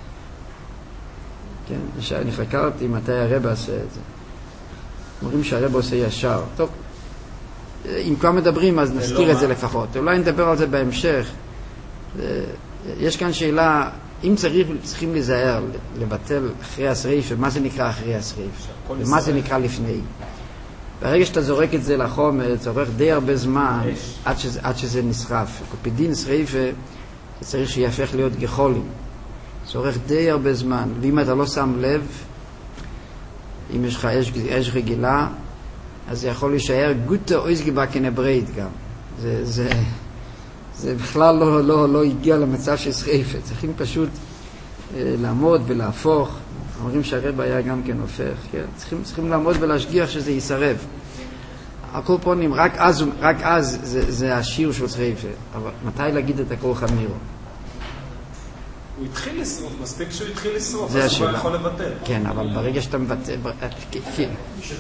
כן, אני חקרתי מתי הרב עושה את זה. אומרים שהרב עושה ישר. טוב, אם כבר מדברים אז נזכיר את זה לפחות. אולי נדבר על זה בהמשך. יש כאן שאלה, אם צריך, צריכים להיזהר, לבטל אחרי השריף, ומה זה נקרא אחרי השריף? ומה זה נקרא לפני? ברגע שאתה זורק את זה לחומץ, זה עורך די הרבה זמן עד שזה, עד שזה נשרף. קופידין שריף, זה צריך שיהפך להיות גחולים. זה עורך די הרבה זמן. ואם אתה לא שם לב, אם יש לך אש, אש רגילה, אז זה יכול להישאר גוטה אויזגיבה כנברית גם. זה, זה, זה בכלל לא, לא, לא הגיע למצב של שריפה. צריכים פשוט אה, לעמוד ולהפוך. אומרים שהרב היה גם כן הופך. כן? צריכים, צריכים לעמוד ולהשגיח שזה יישרף. הקורפונים, רק אז, רק אז זה, זה השיר של שריפה. אבל מתי להגיד את הקור חמירו? הוא התחיל לשרוף, מספיק שהוא התחיל לשרוף, אז הוא יכול לבטל. כן, אבל ברגע שאתה מבטל... כן.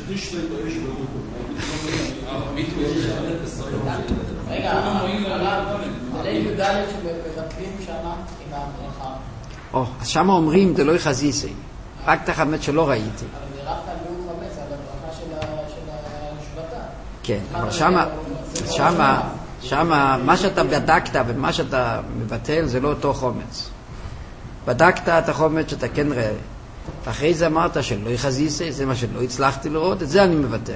רגע, עלי י"ד שמבטלים שמה עם הברכה. או, אז שמה אומרים, זה לא יחזיסי. רק תחמת שלא ראיתי. אבל זה רק תלוי חמץ על הברכה של השבטה. כן, אבל שמה, שמה, שמה, מה שאתה בדקת ומה שאתה מבטל זה לא אותו חומץ. בדקת את החומץ שאתה כן ראה. אחרי זה אמרת שלא יחזיסי, זה מה שלא הצלחתי לראות, את זה אני מבטל.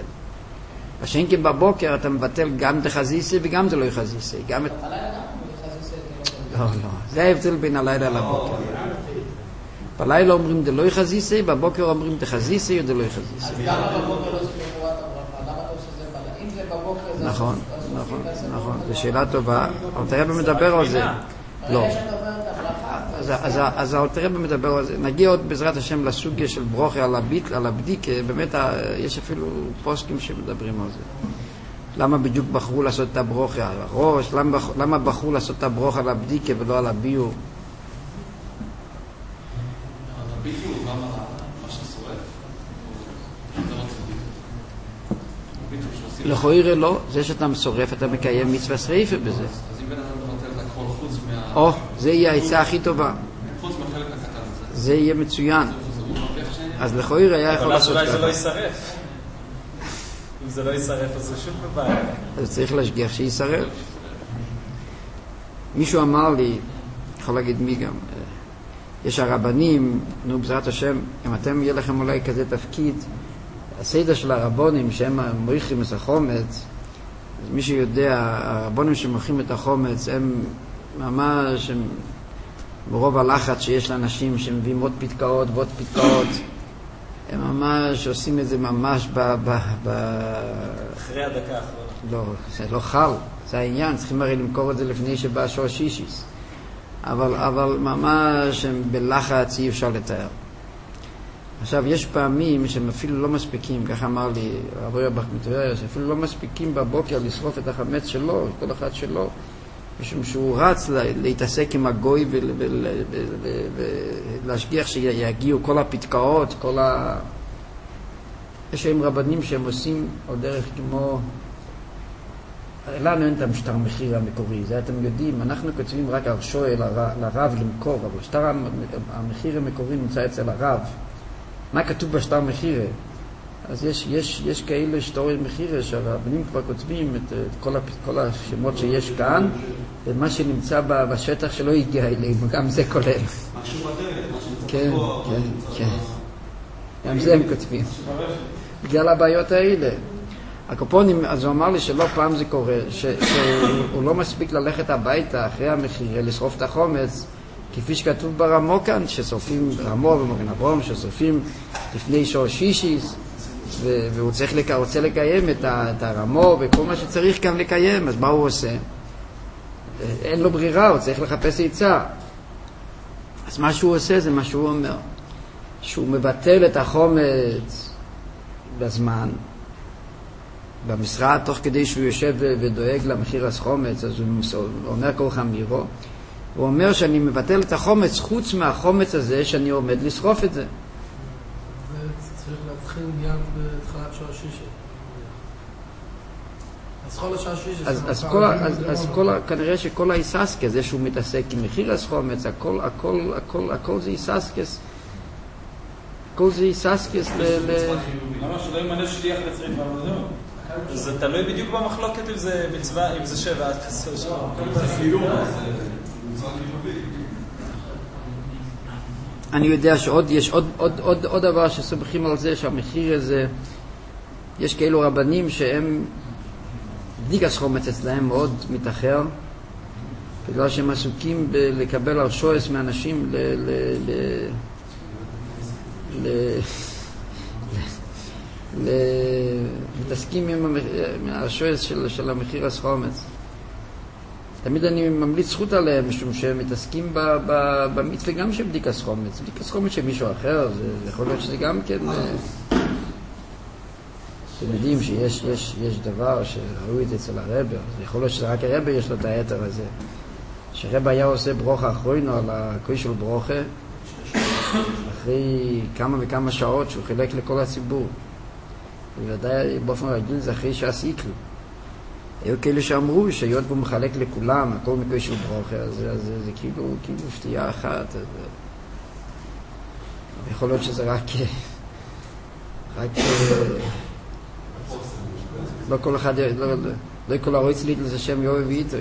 השנקים בבוקר אתה מבטל גם דחזיסי וגם זה לא יחזיסי. גם את... לא, לא. זה ההבדל בין הלילה לבוקר. בלילה אומרים דלוי חזיסי, בבוקר אומרים דחזיסי או דלוי חזיסי. אז למה בבוקר לא צריכים תרועת הברכה? למה אתה עושה זה בלילה? אם זה בבוקר זה... נכון, נכון, נכון. זו שאלה טובה. אלתר מדבר על זה. לא. אז האלתר מדבר על זה. נגיע עוד בעזרת השם לסוגיה של ברוכה על הבדיקה. באמת יש אפילו פוסקים שמדברים על זה. למה בדיוק בחרו לעשות את הברוכה על הראש? למה בחרו לעשות את הברוכה על הבדיקה ולא על הביור? הביטוי הוא גם מה ששורף? זה לא צריך. לכאורה לא, זה שאתה שורף אתה מקיים מצווה שריפה בזה. אז אם בן אדם מבטל את הכל חוץ מה... או, זה יהיה העצה הכי טובה. חוץ מהחלק הקטן הזה. זה יהיה מצוין. אז לכאורה היה יכול לעשות ככה. אבל אז אולי זה לא ככה. יישרף. אם זה לא יישרף אז זה שוב בבעיה. אז צריך להשגיח שישרף. מישהו אמר לי, יכול להגיד מי גם, יש הרבנים, נו בעזרת השם, אם אתם יהיה לכם אולי כזה תפקיד, הסדר של הרבונים שהם מריחים את החומץ, מי שיודע, הרבונים שמריחים את החומץ הם ממש, הם, ברוב הלחץ שיש לאנשים שמביאים עוד פתקאות ועוד פתקאות, הם ממש עושים את זה ממש ב... ב, ב אחרי הדקה האחרונה. לא, זה לא חל, זה העניין, צריכים הרי למכור את זה לפני שבא שור שישיס. אבל, אבל ממש הם בלחץ אי אפשר לתאר. עכשיו, יש פעמים שהם אפילו לא מספיקים, כך אמר לי רבי אב"ח מטבריה, שאפילו לא מספיקים בבוקר לשרוף את החמץ שלו, כל אחד שלו, משום שהוא רץ להתעסק עם הגוי ולהשגיח שיגיעו כל הפתקאות, כל ה... יש היום רבנים שהם עושים עוד דרך כמו... לנו אין את המשטר המחיר המקורי, זה אתם יודעים, אנחנו כותבים רק הרשוי לרב למכור, אבל שטר המחיר המקורי נמצא אצל הרב. מה כתוב בשטר מחיר? אז יש, יש, יש כאלה שטורי מחיר שהרבנים כבר כותבים את, את כל, כל השמות שיש כאן, ומה שנמצא בשטח שלא הגיע אלינו, גם זה כולל. כן, כן, כן. גם זה הם כותבים. בגלל הבעיות האלה. הקופונים, אז הוא אמר לי שלא פעם זה קורה, ש, שהוא לא מספיק ללכת הביתה אחרי המחיר, לשרוף את החומץ, כפי שכתוב ברמו כאן, ששורפים רמו ומורין אברום, ששורפים לפני שור שישיס, ו, והוא צריך לק, רוצה לקיים את, ה, את הרמו וכל מה שצריך כאן לקיים, אז מה הוא עושה? אין לו ברירה, הוא צריך לחפש עצה. אז מה שהוא עושה זה מה שהוא אומר, שהוא מבטל את החומץ בזמן, במשרד, תוך כדי שהוא יושב ודואג למחיר החומץ, אז הוא אומר כל חמירו, הוא אומר שאני מבטל את החומץ חוץ מהחומץ הזה שאני עומד לשרוף את זה. זה צריך להתחיל מיד בתחילת שעה שישי. אז כל השעה שישי... אז, אז, כל, אז, אז כל, כנראה שכל האיססקס, זה שהוא מתעסק עם מחיר החומץ, הכל, הכל, הכל, הכל זה איססקס, הכל זה איססקס ל... למה שלא ימנה שליח לצריף עבודו? זה תלוי בדיוק במחלוקת אם זה מצווה, אם זה שבע עד כסר שבע. זה חיוב, אני יודע שעוד יש עוד, עוד, עוד, עוד דבר שסומכים על זה, שהמחיר הזה, יש כאלו רבנים שהם, בדיקת חומץ אצלהם מאוד מתאחר, בגלל שהם עסוקים לקבל הרשועס מאנשים ל... ל, ל, ל ל... מתעסקים עם הרשועס של, של המחיר החומץ. תמיד אני ממליץ זכות עליהם, משום שהם מתעסקים במצווה גם של בדיקת חומץ. בדיקת חומץ של מישהו אחר, זה יכול להיות שזה גם כן... אתם יודעים שיש יש, יש דבר שראו את זה אצל הרבר, זה יכול להיות שרק הרבר יש לו את היתר הזה. שהרבר היה עושה ברוכה אחרונו על הכוי של ברוכה, אחרי כמה וכמה שעות שהוא חילק לכל הציבור. ובוודאי באופן רגיל זה אחרי שעסיקלו. היו כאלה שאמרו שהיות והוא מחלק לכולם, הכל מכוי של ברוכה, אז זה, זה, זה כאילו, כאילו שתייה אחת. אז... יכול להיות שזה רק... רק... לא כל אחד, לא, לא, לא כל הרויץ ליטל זה שם יואב ואיתו.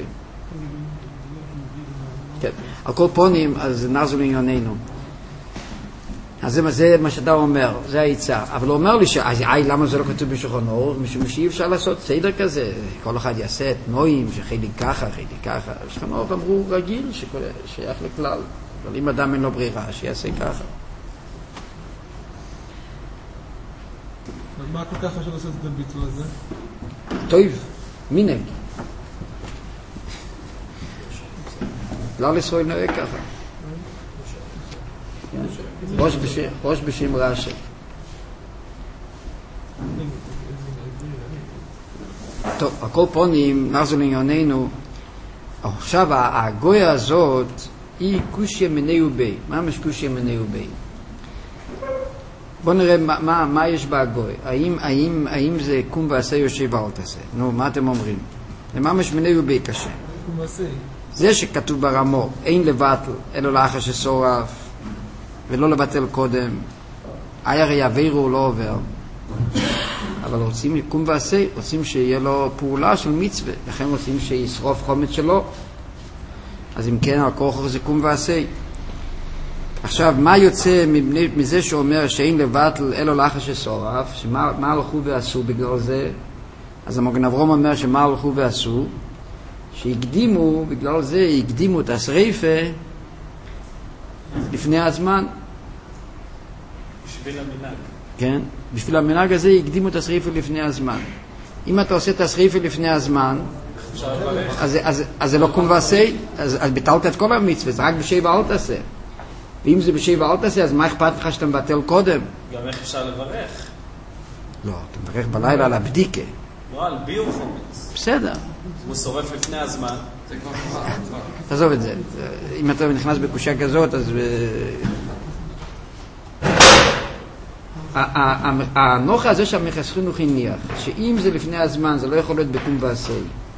כן, על כל פונים, אז נעזו לענייננו. אז זה, זה מה שאתה אומר, זה העיצה. אבל הוא אומר לי, שאי, למה זה לא כתוב בשולחן אור? משום שאי אפשר לעשות סדר כזה. כל אחד יעשה את נועים, שחלק ככה, חלק ככה. בשולחן אור אמרו רגיל, שייך לכלל. אבל אם אדם אין לו ברירה, שיעשה ככה. אז מה כל כך חשוב לעשות את הביטול הזה? טוב, מנהג. כלל ישראל נראה ככה. ראש בשם, ראש בשם רש"י. טוב, הכל פונים, נחזור לענייננו. עכשיו, הגויה הזאת היא קושיה מיניה ובי. מה ממש קושיה מיניה ובי? בואו נראה מה, מה, מה יש בהגוי. האם, האם, האם זה קום ועשה יושב ואל תעשה? נו, מה אתם אומרים? זה ממש מיניה ובי קשה. קום ועשה. זה שכתוב ברמו, אין לבטל, אלא לאחר ששורף, ולא לבטל קודם. אי הרי עבירו לא עובר. אבל רוצים קום ועשה, רוצים שיהיה לו פעולה של מצווה, לכן רוצים שישרוף חומץ שלו. אז אם כן, הכוח זה קום ועשה. עכשיו, מה יוצא מזה שאומר שאין לבטל אלא לאחר ששורף? שמה מה הלכו ועשו בגלל זה? אז המגן אברהם אומר שמה הלכו ועשו? שהקדימו, בגלל זה הקדימו את השריפה לפני הזמן. בשביל המנהג. כן? בשביל המנהג הזה הקדימו את השריפה לפני הזמן. אם אתה עושה את השריפה לפני הזמן, אז, אז, אז זה לא קום ועשה, אז, אז ביטלת את כל המצווה, זה רק בשבע אל תעשה. ואם זה בשבע אל תעשה, אז מה אכפת לך שאתה מבטל קודם? גם איך אפשר לברך? לא, אתה מברך בלילה על הבדיקה. לא, על ביור חומץ. בסדר. הוא שורף לפני הזמן. זה כבר חובה. תעזוב את זה. אם אתה נכנס בקושה כזאת, אז... הנוחה הזה שהמכס חינוך הניח, שאם זה לפני הזמן, זה לא יכול להיות בקום ועשה.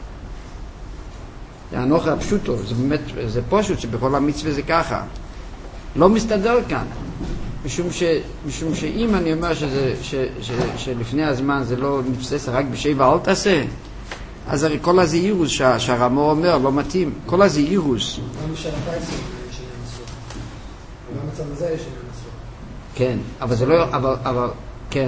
זה הנוחה הפשוטו, זה באמת, זה פשוט שבכל המצווה זה ככה. לא מסתדר כאן. משום ש, משום שאם אני אומר שזה, ש, ש, שלפני הזמן זה לא מתבסס רק בשבע אל תעשה, אז הרי כל הזהירוס שה, שהרמו אומר לא מתאים. כל הזהירוס. גם בשביל הפייסים יש עניין מסוים. גם במצב הזה יש עניין מסוים. כן, אבל זה לא, אבל, אבל, כן.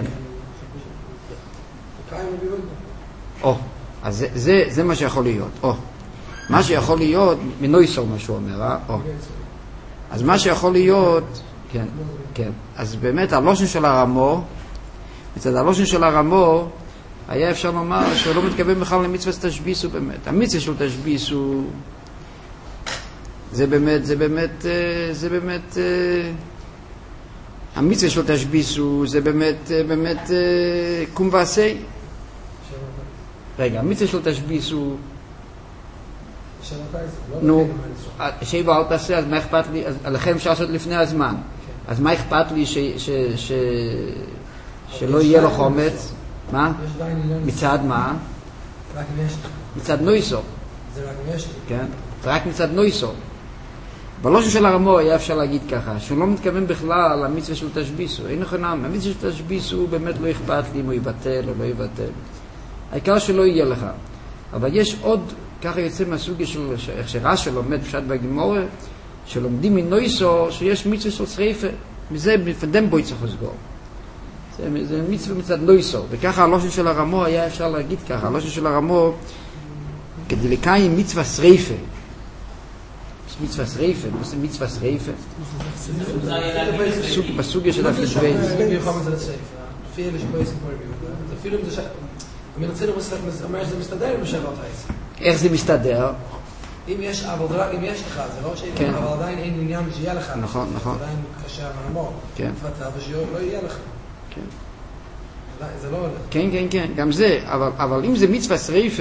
קיים וביוד. או, אז זה, זה, זה מה שיכול להיות. או, מה שיכול להיות, מנויסור מה שהוא אומר, אה? או. אז מה שיכול להיות, כן, כן. אז באמת הלושן של הרמו, מצד הלושן של הרמו, היה אפשר לומר שהוא לא מתכוון בכלל למצווה תשביסו באמת. המצווה של תשביסו, זה באמת, זה באמת, זה באמת, המצווה של תשביסו, זה באמת, באמת, קום ועשה. רגע, המצווה של תשביסו, נו, שבע אל תעשה, אז מה אכפת לי? לכן אפשר לעשות לפני הזמן. אז מה אכפת לי שלא יהיה לו חומץ? מה? מצד מה? מצד נויסו. זה רק נשק. כן? זה רק מצד נויסו. בלושן של הרמו היה אפשר להגיד ככה, שהוא לא מתכוון בכלל למצווה של תשביסו. אין נכונם, המצווה של תשביסו באמת לא אכפת לי אם הוא יבטל או לא יבטל. העיקר שלא יהיה לך. אבל יש עוד, ככה יוצא מהסוגיה של איך שרש"י לומד פשט בגמרא, שלומדים מנויסו שיש מצווה של שריפה. מזה מפדם בו יצטרך לסגור. זה, זה מצווה מצד נויסו. וככה הלושן של הרמו היה אפשר להגיד ככה. הלושן של הרמו, כדי לקיים מצווה שריפה. מצווה שריפה, עושים מצווה שריפה. בסוגיה של הפשט. זה ביוחם את זה לשריפה. לפי אלה שבו יספור ביוחם. אפילו אם זה ש... אני רוצה לומר שזה מסתדר עם שבע תעשה. איך זה מסתדר? אם יש, אבל רק אם יש לך, זה לא שאין, אבל עדיין אין עניין שיהיה לך. נכון, נכון. עדיין קשה מהמור. כן. פתח ושיור לא יהיה לך. כן. זה לא הולך. כן, כן, כן, גם זה. אבל, אבל אם זה מצווה שריפה,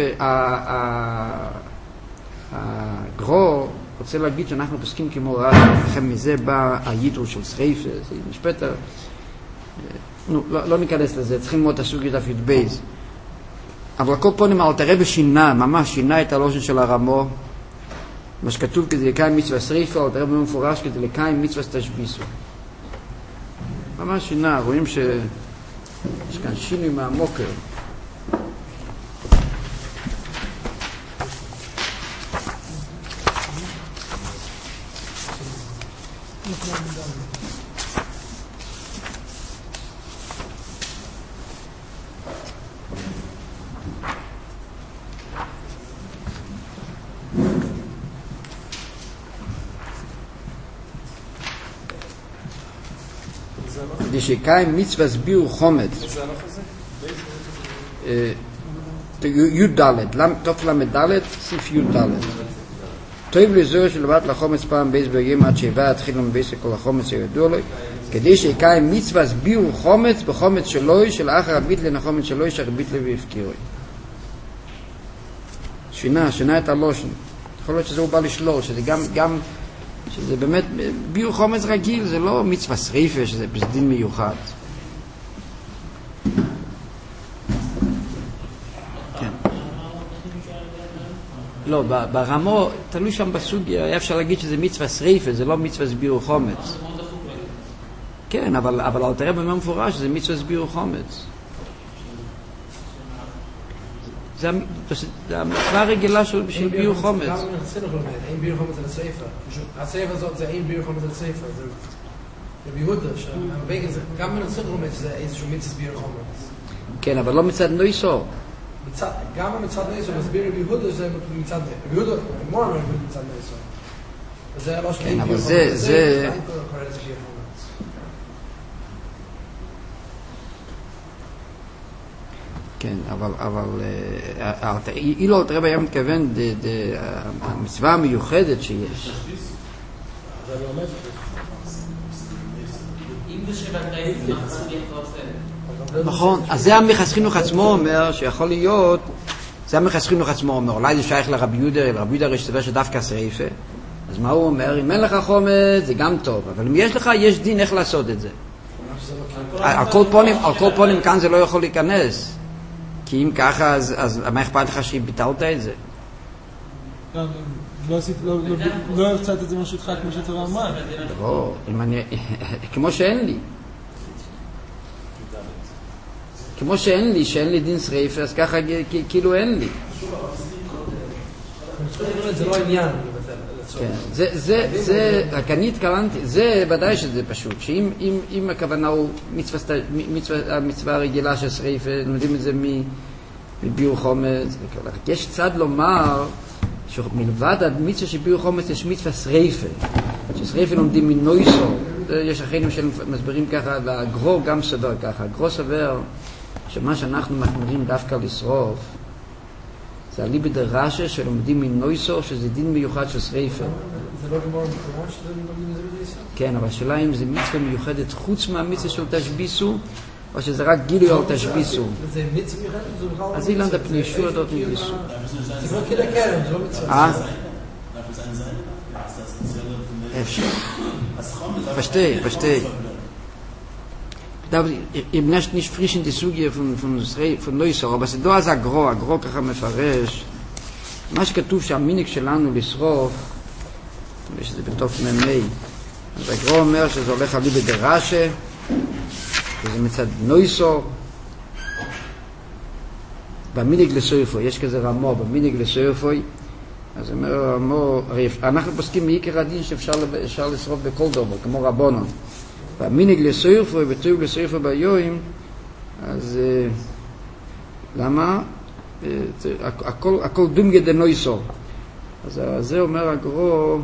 הגרו רוצה להגיד שאנחנו פוסקים כמו רש"י, לכן מזה בא היתרו של שריפה, זה משפטר. נו, לא, לא ניכנס לזה, צריכים ללמוד את הסוגיה דף י"ב. אבל כל פעמים אלתר רבי שינה, ממש שינה את הלושן של הרמו, מה שכתוב כדי לקיים מצווה שריפה, אלתר רבי מפורש כדי לקיים מצווה תשביסו. ממש שינה, רואים שיש כאן שינוי מהמוקר. כדי שיקיים מצווה ביעור חומץ. איזה הלך הזה? י' ד', תוף למד ד', סעיף י' ד'. טוב לזור שלבט לחומץ פעם בייס ביום עד שבעה התחילו מבייס כל החומץ שידוע לו, כדי שיקיים מצווה ביעור חומץ בחומץ שלוי שלאחר הביטלין החומץ שלוי שהביטלין והפקירו. שינה, שינה את הלושן. יכול להיות שזה הוא בא לשלול, שזה גם, גם, שזה באמת ביעור חומץ רגיל, זה לא מצווה שריפה, שזה דין מיוחד. כן. לא, ברמו, תלוי שם בסוגיה, היה אפשר להגיד שזה מצווה שריפה, זה לא מצווה ביעור חומץ. כן, אבל, אבל אל תראה במה מפורש, זה מצווה ביעור חומץ. זה המצווה הרגילה של ביעור חומץ. גם מנסים לומר, האם ביעור חומץ על הסייפה? הסייפה הזאת זה האם ביעור חומץ על הסייפה. זה ביהודה, גם מנסים לומר שזה איזשהו מצווה ביעור חומץ. כן, אבל לא מצד נויסור. גם מצד נויסור, מסביר ביהודה זה מצד נויסור. ביהודה, מור אומר מצד נויסור. זה לא שאין ביעור חומץ. זה, זה... כן, אבל, אבל, אילו תראה היה מתכוון, המצווה המיוחדת שיש. אם זה שבע תנאים, זה מחסן עושה. נכון, אז זה המחס חינוך עצמו אומר, שיכול להיות, זה המחס חינוך עצמו אומר, אולי זה שייך לרבי יהודה, לרבי יהודה יש סבר שדווקא שריפה, אז מה הוא אומר? אם אין לך חומץ, זה גם טוב, אבל אם יש לך, יש דין איך לעשות את זה. על כל פונים, על כל פונים כאן זה לא יכול להיכנס. כי אם ככה, אז, אז מה אכפת לך שביטלת את זה? לא הרצאת את זה משהו איתך כמו שאתה אמר. לא, כמו שאין לי. כמו שאין לי, שאין לי דין שריפה, אז ככה כאילו אין לי. זה לא עניין. כן, זה, זה, זה, רק אני התכוונתי, זה ודאי שזה פשוט, שאם, אם, אם הכוונה הוא מצווה, מצווה, המצווה הרגילה של שריפה, לומדים את זה מביעור חומץ, יש צד לומר, שמלבד המצווה של ביעור חומץ יש מצווה שריפה, ששריפה לומדים מנויסו, יש אחרים שמסברים ככה, והגרו גם סבר ככה, הגרו סבר, שמה שאנחנו מחמירים דווקא לשרוף, זה עלי בדרשה שלומדים מנויסו, שזה דין מיוחד של שריפה. זה לא גמור מפורש שזה לומדים את זה בדיסו? כן, אבל השאלה אם זה מצווה מיוחדת חוץ מהמצווה של תשביסו, או שזה רק גילוי על תשביסו. זה מצווה מיוחדת? אז אילן דפני ישוע דות מביסו. זה לא כדי קרם, זה לא מצווה. אה? אפשר. פשטי, פשטי. im nicht nicht frisch in die Sugie von von von Neusor, aber זה דו אז הגרו, הגרו ככה מפרש מה שכתוב שהמיניק שלנו לשרוף, ושזה בתוף ממי, אז הגרו אומר שזה הולך עלי בדרשה, שזה מצד נויסור, במיניק לסויפוי, יש כזה רמו, במיניק לסויפוי, אז אומר רמו, אנחנו פוסקים מעיקר הדין שאפשר לשרוף בכל דובר, כמו רבונון, והמיניג לסוירפו וטוב לסוירפו ביום, אז למה? הכל, הכל דומגה דנויסור. אז זה אומר הגרו,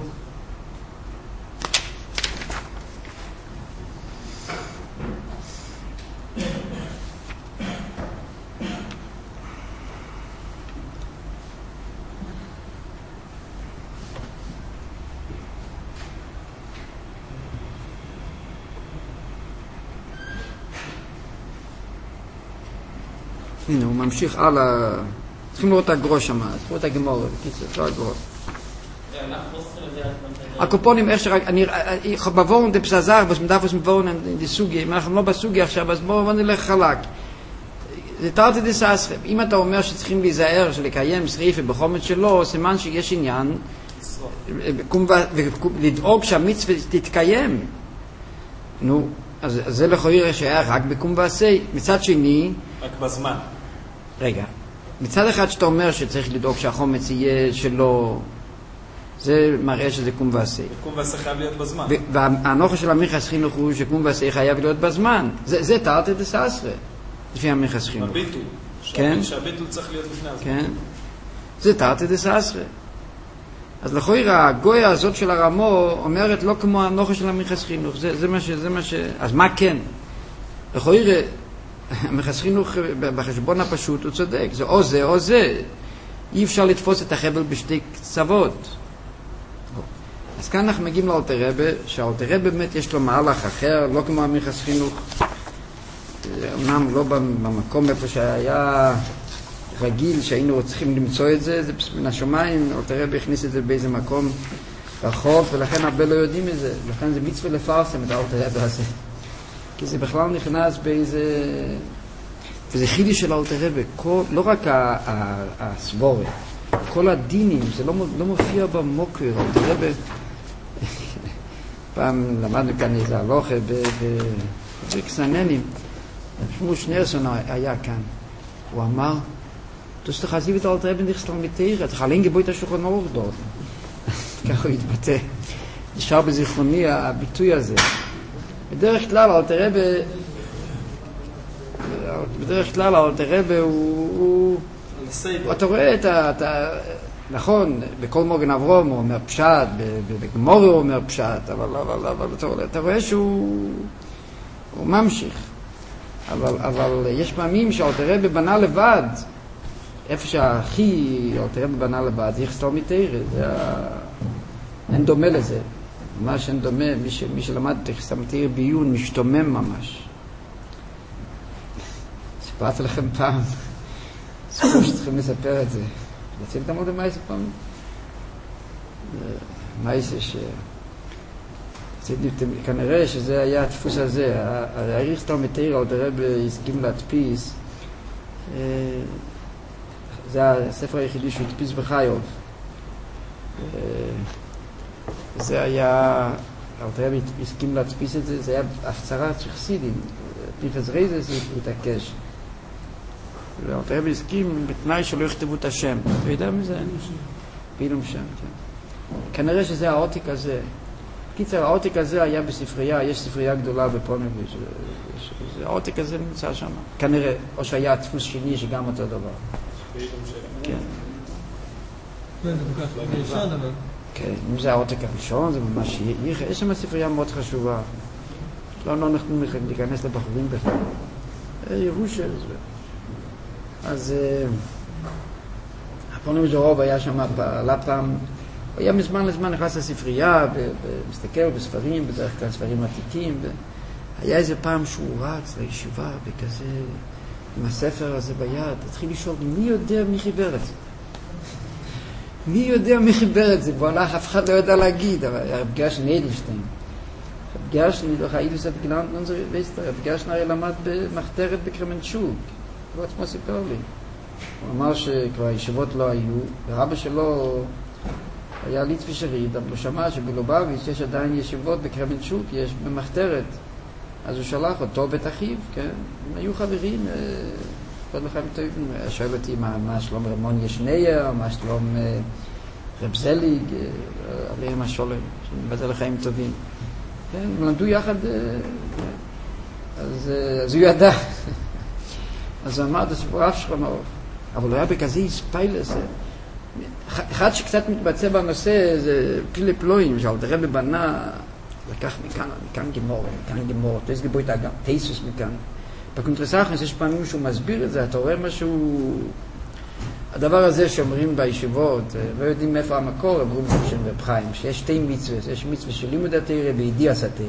הנה, הוא ממשיך הלאה, צריכים לראות את הגרוש שם, צריכים לראות את הגמור, בקיצור, אפשר הגרוש. הקופונים, איך שרק, אני, בבורן דפסזר, בסמדפוס מבורן דסוגיה, אם אנחנו לא בסוגיה עכשיו, אז בואו נלך חלק. זה תרתי דסעשרה, אם אתה אומר שצריכים להיזהר, שלקיים שריפה בחומץ שלו, סימן שיש עניין, ולדאוג שהמצווה תתקיים. נו, אז זה לכאורה שהיה רק בקום ועשה. מצד שני, רק בזמן. רגע, מצד אחד שאתה אומר שצריך לדאוג שהחומץ יהיה שלו, זה מראה שזה קום ועשה. קום ועשה חייב להיות בזמן. והנוחה של המיחס חינוך הוא שקום ועשה חייב להיות בזמן. זה, זה תרתי דסעשרה, לפי המיחס חינוך. הביטול. כן? שהביטול צריך להיות לפני הזמן. כן. זה תרתי דסעשרה. אז לכאורה הגויה הזאת של הרמו אומרת לא כמו הנוכה של המחס חינוך, זה, זה מה ש... זה מה ש... אז מה כן? לכאורה המחס חינוך בחשבון הפשוט הוא צודק, זה או זה או זה. אי אפשר לתפוס את החבל בשתי קצוות. אז כאן אנחנו מגיעים לאלתר רבי, שהאלתר רבי באמת יש לו מהלך אחר, לא כמו המחס חינוך, אמנם לא במקום איפה שהיה רגיל שהיינו צריכים למצוא את זה, זה מן השמיים, אלתר רבי הכניס את זה באיזה מקום רחוק, ולכן הרבה לא יודעים את זה, לכן זה מצווה לפרסם את האלתר רבי הזה, כי זה בכלל נכנס באיזה, וזה חידוש של האלתר רבי, לא רק הסבורה, כל הדינים, זה לא, לא מופיע במוקר, האלתר רבי, פעם למדנו כאן איזה הלוכה בקסננים, שמואל שניאורסון היה כאן, הוא אמר, du hast doch als Ivet Alter Rebbe nicht mit אתה allein gebot השולחן ערוך dort. ככה הוא התבטא. נשאר בזיכרוני הביטוי הזה. בדרך כלל אלתר רבי, בדרך כלל אלתר רבי הוא, אתה רואה את ה... נכון, בכל מוגן אברום הוא אומר פשט, בגמור הוא אומר פשט, אבל אתה רואה שהוא ממשיך. אבל יש פעמים שאלתר רבי בנה לבד, איפה שהכי אלתר רבי בנה לבד, זה יחסל מתאר, אין דומה לזה. ממש אין דומה, מי, ש, מי שלמד יחסל מתאר ביון משתומם ממש. סיפרתי לכם פעם, סיפור שצריכים לספר את זה. רציתם תמוד מה איזה פעם? מה איזה ש... כנראה שזה היה הדפוס הזה, הרי יחסל מתאר אלתר רבי הסכים להדפיס, זה הספר היחידי שהוא הדפיס בחיוב. זה היה, אלתר רבי הסכים להדפיס את זה, זה היה הפצרה של חסידים, פנחס רייזס התעקש. אלתר רבי הסכים בתנאי שלא יכתבו את השם. אתה יודע מזה? פעילום שם, כן. כנראה שזה העותק הזה. קיצר, העותק הזה היה בספרייה, יש ספרייה גדולה בפונביץ', העותק הזה נמצא שם. כנראה, או שהיה דפוס שני שגם אותו דבר. כן. כן, אם זה העותק הראשון, זה ממש ייחד. יש שם ספרייה מאוד חשובה. לא, לא אנחנו להיכנס לבחורים בכלל. ירושה. אז הפונביץ' הרוב היה שם, עלה פעם, היה מזמן לזמן נכנס לספרייה, ומסתכל בספרים, בדרך כלל ספרים עתיקים, היה איזה פעם שהוא רץ לישיבה בכזה, עם הספר הזה ביד, התחיל לשאול, מי יודע מי חיבר את זה? מי יודע מי חיבר את זה? בוא הלך, אף אחד לא יודע להגיד, אבל הרב גרשן אדלשטיין. הרב גרשן, לא ראיתי את גלנט, לא זה ויסטר, הרב גרשן הרי למד במחתרת בקרמנצ'וק, הוא עצמו סיפר לי. הוא אמר שכבר הישיבות לא היו, ורבא שלו היה ליצפי שריד, אבל הוא שמע שבלובביץ' יש עדיין ישיבות בקרמנצ'וק, יש במחתרת. אז הוא שלח אותו בית אחיו, כן? הם היו חברים, עוד לכם טובים, שואל אותי מה, מה שלום רמון ישנייר, מה שלום רב זליג, עליהם השולם, שבזה לחיים טובים. כן, הם למדו יחד, אז, אז הוא ידע. אז הוא אמר, זה סיפור אף שכון ארוך. אבל הוא היה בכזה איספיילס. אחד שקצת מתבצע בנושא זה פילי פלואים, שאלתר רבי בנה, לקח מכאן, מכאן גמור, מכאן גמור, תייס גיבוי תאגם, תייסוס מכאן. בקונטרסחנס יש פעמים שהוא מסביר את זה, אתה רואה משהו, הדבר הזה שאומרים בישיבות, לא יודעים מאיפה המקור, אמרו משהו של רב חיים, שיש שתי מצוות, יש מצווה של לימוד התורה וידיעת התורה.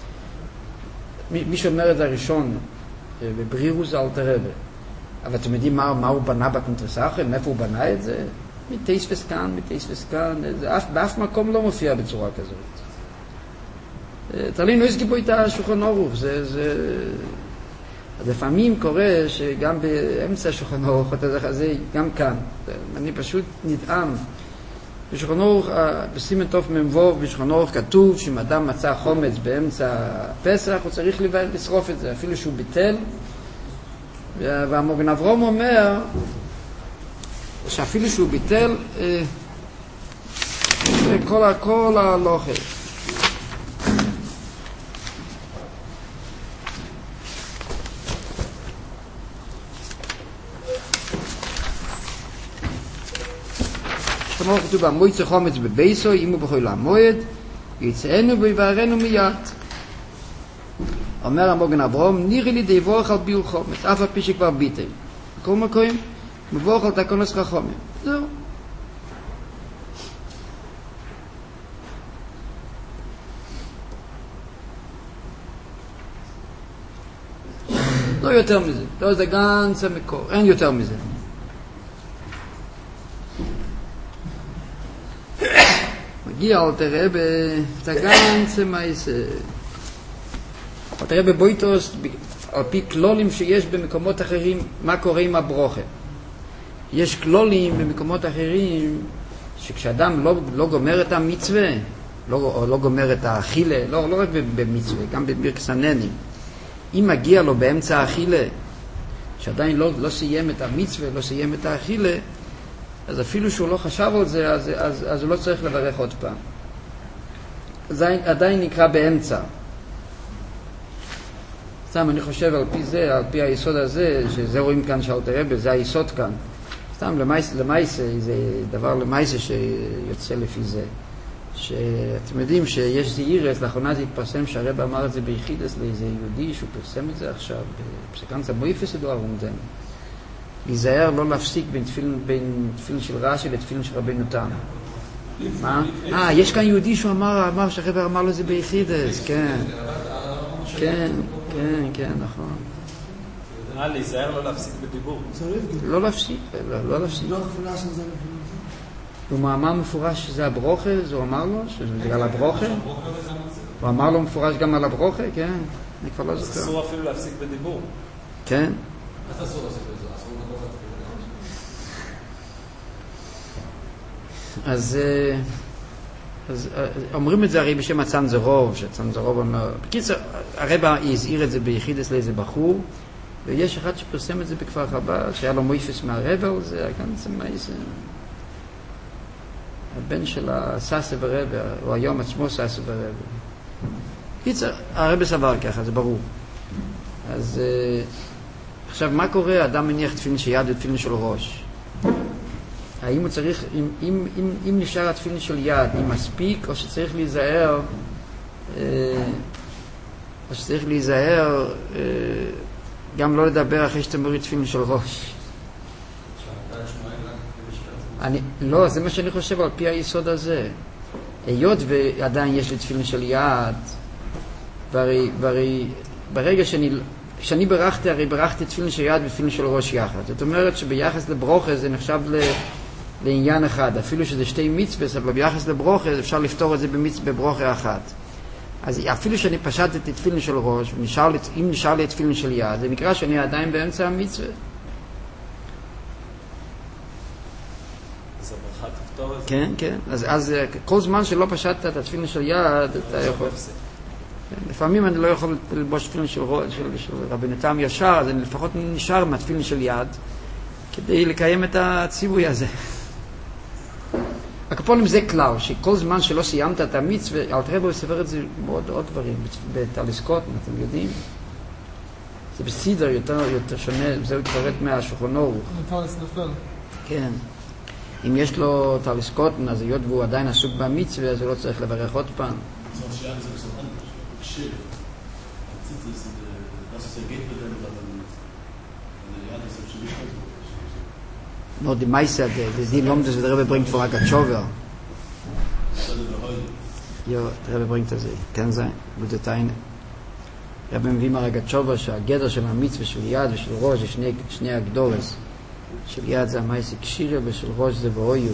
מי שאומר את זה הראשון, בברירוס אלתר רבי, אבל אתם יודעים מה, מה הוא בנה בקונטרסחנס, מאיפה הוא בנה את זה? מתייס וסקן, מתייס וסקן, באף מקום לא מופיע בצורה כזאת. תרלין לא הסגיבו את השולחן ערוך, זה, זה... אז לפעמים קורה שגם באמצע השולחן ערוך, זה גם כאן, אני פשוט נדהם. בשולחן ערוך, בסימן תוף ממבוב, בשולחן ערוך כתוב שאם אדם מצא חומץ באמצע פסח, הוא צריך לשרוף את זה, אפילו שהוא ביטל. והמוגן אברום אומר, שאפילו שהוא ביטל, כל, כל הלוכה. כמו כתוב, המויצא חומץ בבייסו, אם הוא בכל המועד, יצאנו ויבערנו מיד. אומר המוגן אברהם, נראה לי דיבורך על ביור חומץ, אף על פי שכבר ביטל. כל מקום, מבורך על תקונס חכמים. זהו. לא יותר מזה. לא, זה גנץ המקור. אין יותר מזה. מגיע אלתר רבי, את הגנץ המייסה. אלתר רבי בויטוס, על פי כלולים שיש במקומות אחרים, מה קורה עם הברוכה. יש כלולים במקומות אחרים, שכשאדם לא, לא גומר את המצווה, לא, או לא גומר את האכילה, לא, לא רק במצווה, גם בברכת הנהנים. אם מגיע לו באמצע האכילה, שעדיין לא, לא סיים את המצווה, לא סיים את האכילה, אז אפילו שהוא לא חשב על זה, אז, אז, אז הוא לא צריך לברך עוד פעם. זה עדיין נקרא באמצע. סתם, אני חושב על פי זה, על פי היסוד הזה, שזה רואים כאן שאלתר רבי, זה היסוד כאן. סתם, למעשה, למעשה, זה דבר למעשה שיוצא לפי זה. שאתם יודעים שיש זעירס, לאחרונה זה התפרסם שהרב אמר את זה ביחידס לאיזה יהודי שהוא פרסם את זה עכשיו, בפסקנצה בויפס ידוע רומזן. להיזהר לא להפסיק בין תפילין, בין תפילין של רש"י לתפילין של רבנו תם. מה? אה, יש כאן יהודי שהוא אמר, אמר שהרב אמר לו זה ביחידס, כן. כן, כן, כן, נכון. אה, להיזהר לא להפסיק בדיבור. לא להפסיק, לא להפסיק. לא הכפולה של זה לפעמים. במאמר מפורש שזה הברוכה, זה הוא אמר לו, שזה על הברוכה. הוא אמר לו מפורש גם על הברוכה, כן. אני כבר לא זוכר. אסור אפילו להפסיק בדיבור. כן. אז אסור להפסיק בדיבור, אסור לברוכה. אז, אז אומרים את זה הרי בשם הצנזרוב, שהצנזרוב אומר, בקיצור, הרב הזהיר את זה ביחידס לאיזה בחור, ויש אחד שפרסם את זה בכפר חב"ד, שהיה לו מויפס מהרב על זה, הגנץ המייסה. הבן של הססה ברב, הוא היום עצמו ססה ברב. בקיצור, הרב סבר ככה, זה ברור. אז עכשיו, מה קורה? אדם מניח תפילין של יד ותפילין של ראש. האם הוא צריך, אם, אם, אם, אם נשאר התפילין של יד, אם מספיק, או שצריך להיזהר, אה, או שצריך להיזהר, אה, גם לא לדבר אחרי שאתה מוריד תפילין של ראש. אני, לא, זה מה שאני חושב על פי היסוד הזה. היות ועדיין יש לי תפילין של יד, והרי, והרי, ברגע שאני, כשאני ברכתי, הרי ברכתי תפילין של יד ותפילין של ראש יחד. זאת אומרת שביחס לברוכה זה נחשב ל... לעניין אחד, אפילו שזה שתי מצוות, אבל ביחס לברוכה אפשר לפתור את זה במצווה בברוכה אחת. אז אפילו שאני פשטתי תפילין של ראש, ונשאר לי, אם נשאר לי תפילין של יד, זה נקרא שאני עדיין באמצע המצווה. אז הברכה תפתור את זה? כן, כן. אז, אז כל זמן שלא פשטת את התפילין של יד, אתה יכול... לפעמים אני לא יכול ללבוש תפילין של, של, של רבנו תם ישר, אז אני לפחות נשאר מהתפילין של יד, כדי לקיים את הציווי הזה. הקופונים זה כלל, שכל זמן שלא סיימת את המצווה, אלתר רבי סבר את זה מאוד עוד דברים, בתליסקות, אתם יודעים. זה בסדר יותר, יותר שונה, זה מתפרט מהשולחן ערוך. נפלס נפל. כן. אם יש לו תליסקות, אז היות והוא עדיין עסוק במצווה, אז הוא לא צריך לברך עוד פעם. No, die meiste, die, die Lomdes, der Rebbe bringt vor Agatschover. Ja, der Rebbe bringt das, kann sein, gute Teine. Rebbe מביא מהרגצ'ובר שהגדר של המצווה של יד ושל ראש זה שני, שני הגדורס. של יד זה המייסי קשירה ושל ראש זה באויו.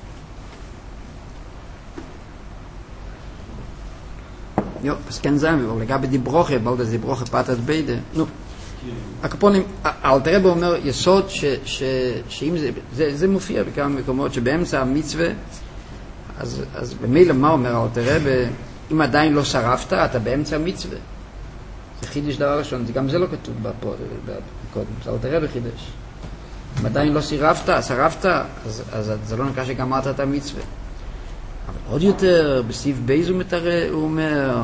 Jo, das kann sein, weil לגבי די ברוכה, בלד זה ברוכה פתת בידה. נו, הקופונים, אלתר רבי אומר יסוד ש, ש, שאם זה, זה, זה מופיע בכמה מקומות שבאמצע המצווה, אז, אז במילא מה אומר אלתר רבי, אם עדיין לא שרפת, אתה באמצע המצווה. זה חידש דבר ראשון, גם זה לא כתוב בקודם, זה אלתר רבי חידש. אם עדיין לא שרפת, שרפת, אז, אז זה לא נקרא שגמרת את המצווה. אבל עוד יותר, בסעיף בייז הוא מתראה, הוא אומר,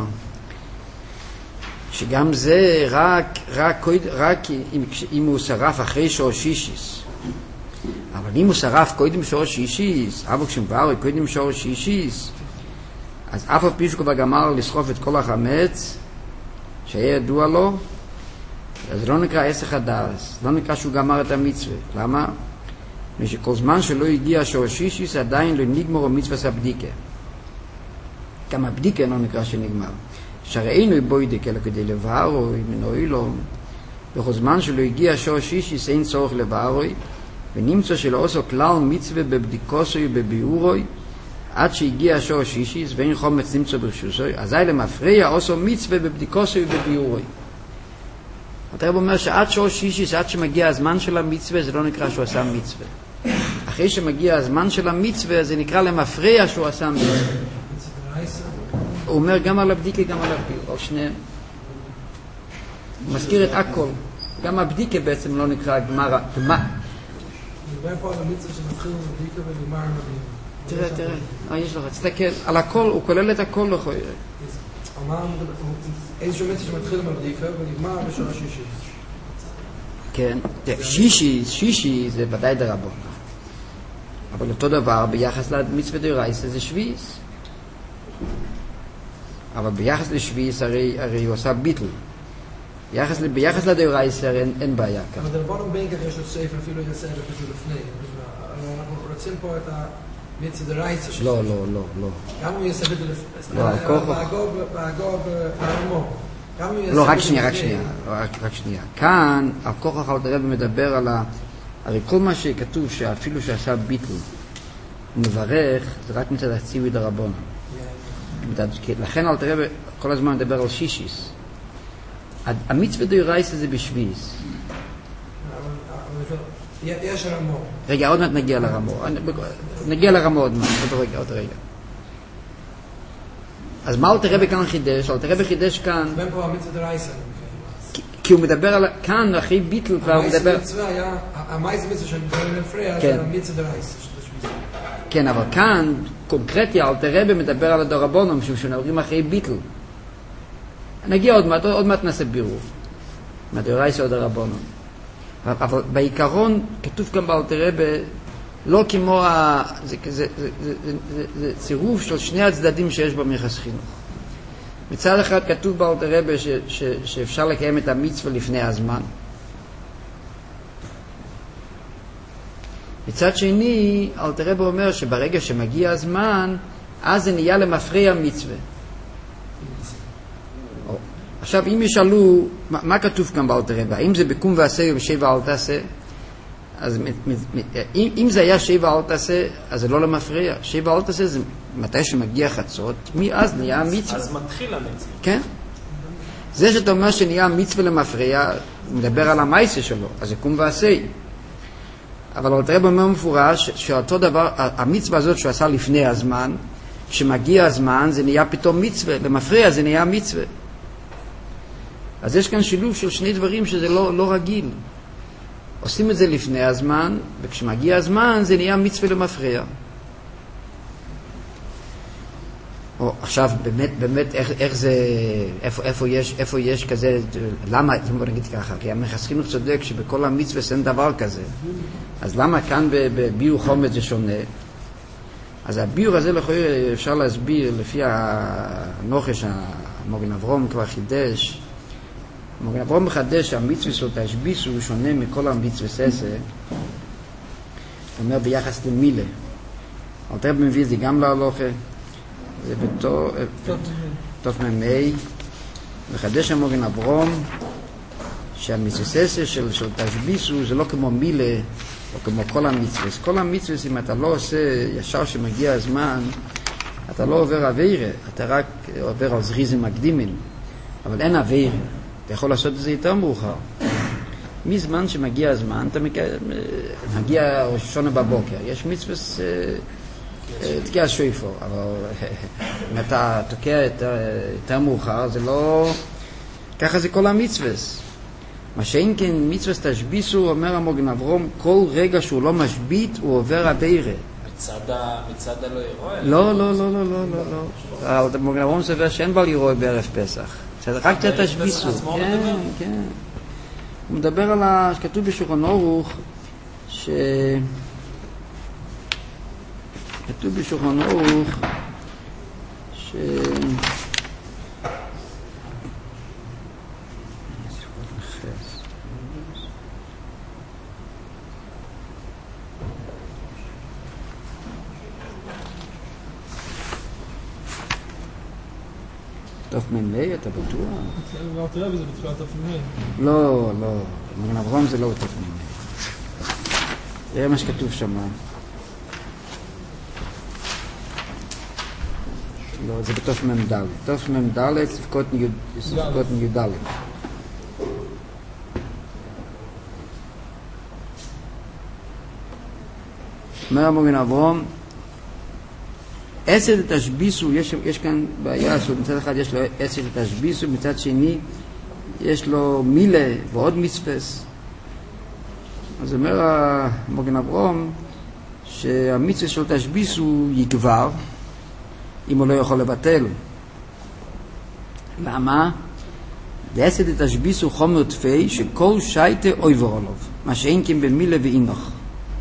שגם זה רק, רק, רק אם, אם הוא שרף אחרי שור שישיס. אבל אם הוא שרף קודם שורש שישיס, אבו כשמבארו קודם שורש שישיס, אז אף על פי שכבר גמר לסחוף את כל החמץ, שהיה ידוע לו, אז לא נקרא עסק הדס, לא נקרא שהוא גמר את המצווה. למה? משכל זמן שלא הגיע שורש שישיס, עדיין לא נגמר המצווה הבדיקה. גם הבדיקה לא נקרא שנגמר. שראינו בוידק, אלא כדי לבארו, מנועי לו, בכל זמן שלא הגיע שורש שישיס, אין צורך לבארו, ונמצא שלא עושה כלל מצווה בבדיקוסוי ובביאורוי, עד שהגיע שורש שישיס, ואין חומץ נמצא ברשוסוי, אזי למפריע עושה מצווה בבדיקוסוי ובביאורוי. הרב אומר שעד שורש שישיס, עד שמגיע הזמן של המצווה, זה לא נקרא שהוא עשה מצווה. אחרי שמגיע הזמן של המצווה, זה נקרא למפריע שהוא עשה מצווה. הוא אומר גם על הבדיקה, גם על הביאור, על שניהם. הוא מזכיר את הכל. גם הבדיקה בעצם לא נקרא גמר. מדבר פה על המצווה שמתחיל עם הבדיקה ונגמר עם הביאור. תראה, תראה, אה, יש לך, תסתכל, על הכל, הוא כולל את הכל לכל יראה. איזשהו מצווה שמתחיל עם הבדיקה ונגמר בשורש שישי. כן, שישי, שישי זה ודאי דרבון. אבל אותו דבר ביחס למצווה דאורייתא זה שביעיס. אבל ביחס לשביעיס הרי, הרי הוא עשה ביטל. ביחס, ביחס לדאורייתא אין, אין בעיה כאן. אבל דרבון בין כך יש לו ספר אפילו יעשה את זה לפני. אנחנו רוצים פה את המצווה דאורייתא שלו. לא, לא, לא, לא. גם הוא יעשה את זה לפני. לא, הכוח... בהגוב, בהרמו. לא, רק שנייה, רק שנייה, רק, רק שנייה. כאן, הכוח אלתר רבי מדבר על ה... הרי כל מה שכתוב שאפילו שעשה ביטל, הוא מברך, זה רק מצד הציווי דרבון. לכן אלתר רבי כל הזמן מדבר על שישיס. המצווה דאורייתא זה בשביעיס. יש רמו. רגע, עוד מעט נגיע לרמו. נגיע לרמו עוד מעט, עוד רגע, עוד רגע. אז מה אלתר רבי כאן חידש? אלתר רבי חידש כאן... בין פה המצווה דאורייתא. כי הוא מדבר על... כאן, אחרי ביטל כבר הוא מדבר... המייס מצווה שאני מדבר למפריע, זה המצווה דאורייתא. כן, אבל כאן, קונקרטי, אלתר רבי מדבר על הדרבנן, משום שנדברים אחרי ביטל. נגיע עוד מעט, עוד מעט נעשה בירור. מהדאורייתא או דרבנן. אבל בעיקרון, כתוב כאן באלתר רבי, לא כמו ה... זה, זה, זה, זה, זה, זה צירוף של שני הצדדים שיש במייחס חינוך. מצד אחד כתוב באלתר רבי ש, ש, שאפשר לקיים את המצווה לפני הזמן. מצד שני, אלתר רבי אומר שברגע שמגיע הזמן, אז זה נהיה למפריע מצווה. עכשיו, אם ישאלו, מה, מה כתוב כאן באלתר רבי? האם זה בקום ועשה ובשבע אל תעשה? אז אם, אם זה היה שבע אל תעשה, אז זה לא למפריע. שבע אל תעשה זה מתי שמגיע חצות, מאז נהיה מצווה. אז מתחיל המצווה. כן. זה שאתה אומר שנהיה מצווה למפריע, מדבר על המעשה שלו, אז זה קום ועשה. אבל אלתר רבי אומר מפורש שאותו דבר, המצווה הזאת שהוא עשה לפני הזמן, כשמגיע הזמן זה נהיה פתאום מצווה, למפריע זה נהיה מצווה. אז יש כאן שילוב של שני דברים שזה לא, לא רגיל. עושים את זה לפני הזמן, וכשמגיע הזמן זה נהיה מצווה למפריע. או, עכשיו, באמת, באמת, איך, איך זה, איפה, איפה יש, איפה יש כזה, למה, בוא נגיד ככה, כי המייחס חינוך צודק שבכל המצווה אין דבר כזה. אז למה כאן בביאור חומץ זה שונה? אז הביאור הזה לכאורה אפשר להסביר לפי הנוחש, המוגן אברהם כבר חידש, המוגן אברהם מחדש שהמצווה של תשביסו הוא שונה מכל המצווה ססה, הוא אומר ביחס למילה. אלתר רבי מביא את זה גם להלוכה, זה בתוף ממי, מחדש המוגן אברהם שהמצווה ססה של, של תשביסו זה לא כמו מילה או כמו כל המצווה. כל המצווה אם אתה לא עושה ישר שמגיע הזמן, אתה לא עובר עבירה, אתה רק עובר על זריזים מקדימים, אבל אין עבירה. אתה יכול לעשות את זה יותר מאוחר. מזמן שמגיע הזמן, אתה מגיע ראש השונה בבוקר, יש מצווה תקיע שויפור, אבל אם אתה תוקע יותר מאוחר, זה לא... ככה זה כל המצווה. מה שאין כן מצווה תשביסו, אומר המוגן אברהם, כל רגע שהוא לא משבית, הוא עובר עבירה. מצד הלא ירוי? לא, לא, לא, לא, לא, לא. המוגן אברהם סובר שאין בל ירוי בערב פסח. רק קצת תשביסו. כן, כן. הוא מדבר על ה... שכתוב בשולחן ערוך ש... כתוב בשולחן ערוך ש... תוף מ"ה, אתה בטוח? לא תראה בזה בתחילת תוף מ"ה. לא, לא. מגן אברהם זה לא תוף מ"ה. תראה מה שכתוב שם. לא, זה בתוף מ"ד. תוף מ"ד, ספקות י"ד. אומר מגן אברהם, אסד תשביסו, יש, יש כאן בעיה שמצד אחד יש לו אסד תשביסו, מצד שני יש לו מילה ועוד מצווס. אז אומר מגן אברהם שהמצווה של תשביסו יגבר אם הוא לא יכול לבטל. למה? ואסד תשביסו חומר תפי שכל שייטה אויבר עליו, מה שאין כן במילה ואינוך.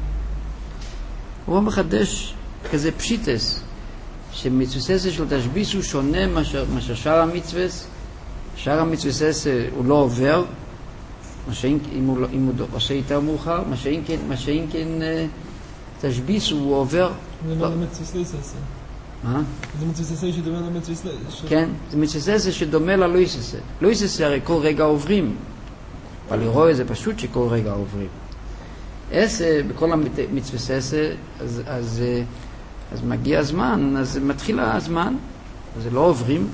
הוא מחדש כזה פשיטס שמצווה של תשביס הוא שונה מאשר שאר המצווס. שאר המצווס הוא לא עובר, אם הוא, אם הוא עושה יותר מאוחר, מה שאין כן, מה שאין כן תשביס הוא עובר. זה לא מצווה. מה? זה מצווה שדומה למצווה. כן, זה מצווה שדומה ללויססה. לויססה הרי כל רגע עוברים, אבל לראות זה פשוט שכל רגע עוברים. עשה, בכל המצווה עשה, אז, אז אז מגיע הזמן, אז מתחיל הזמן, אז זה לא עוברים.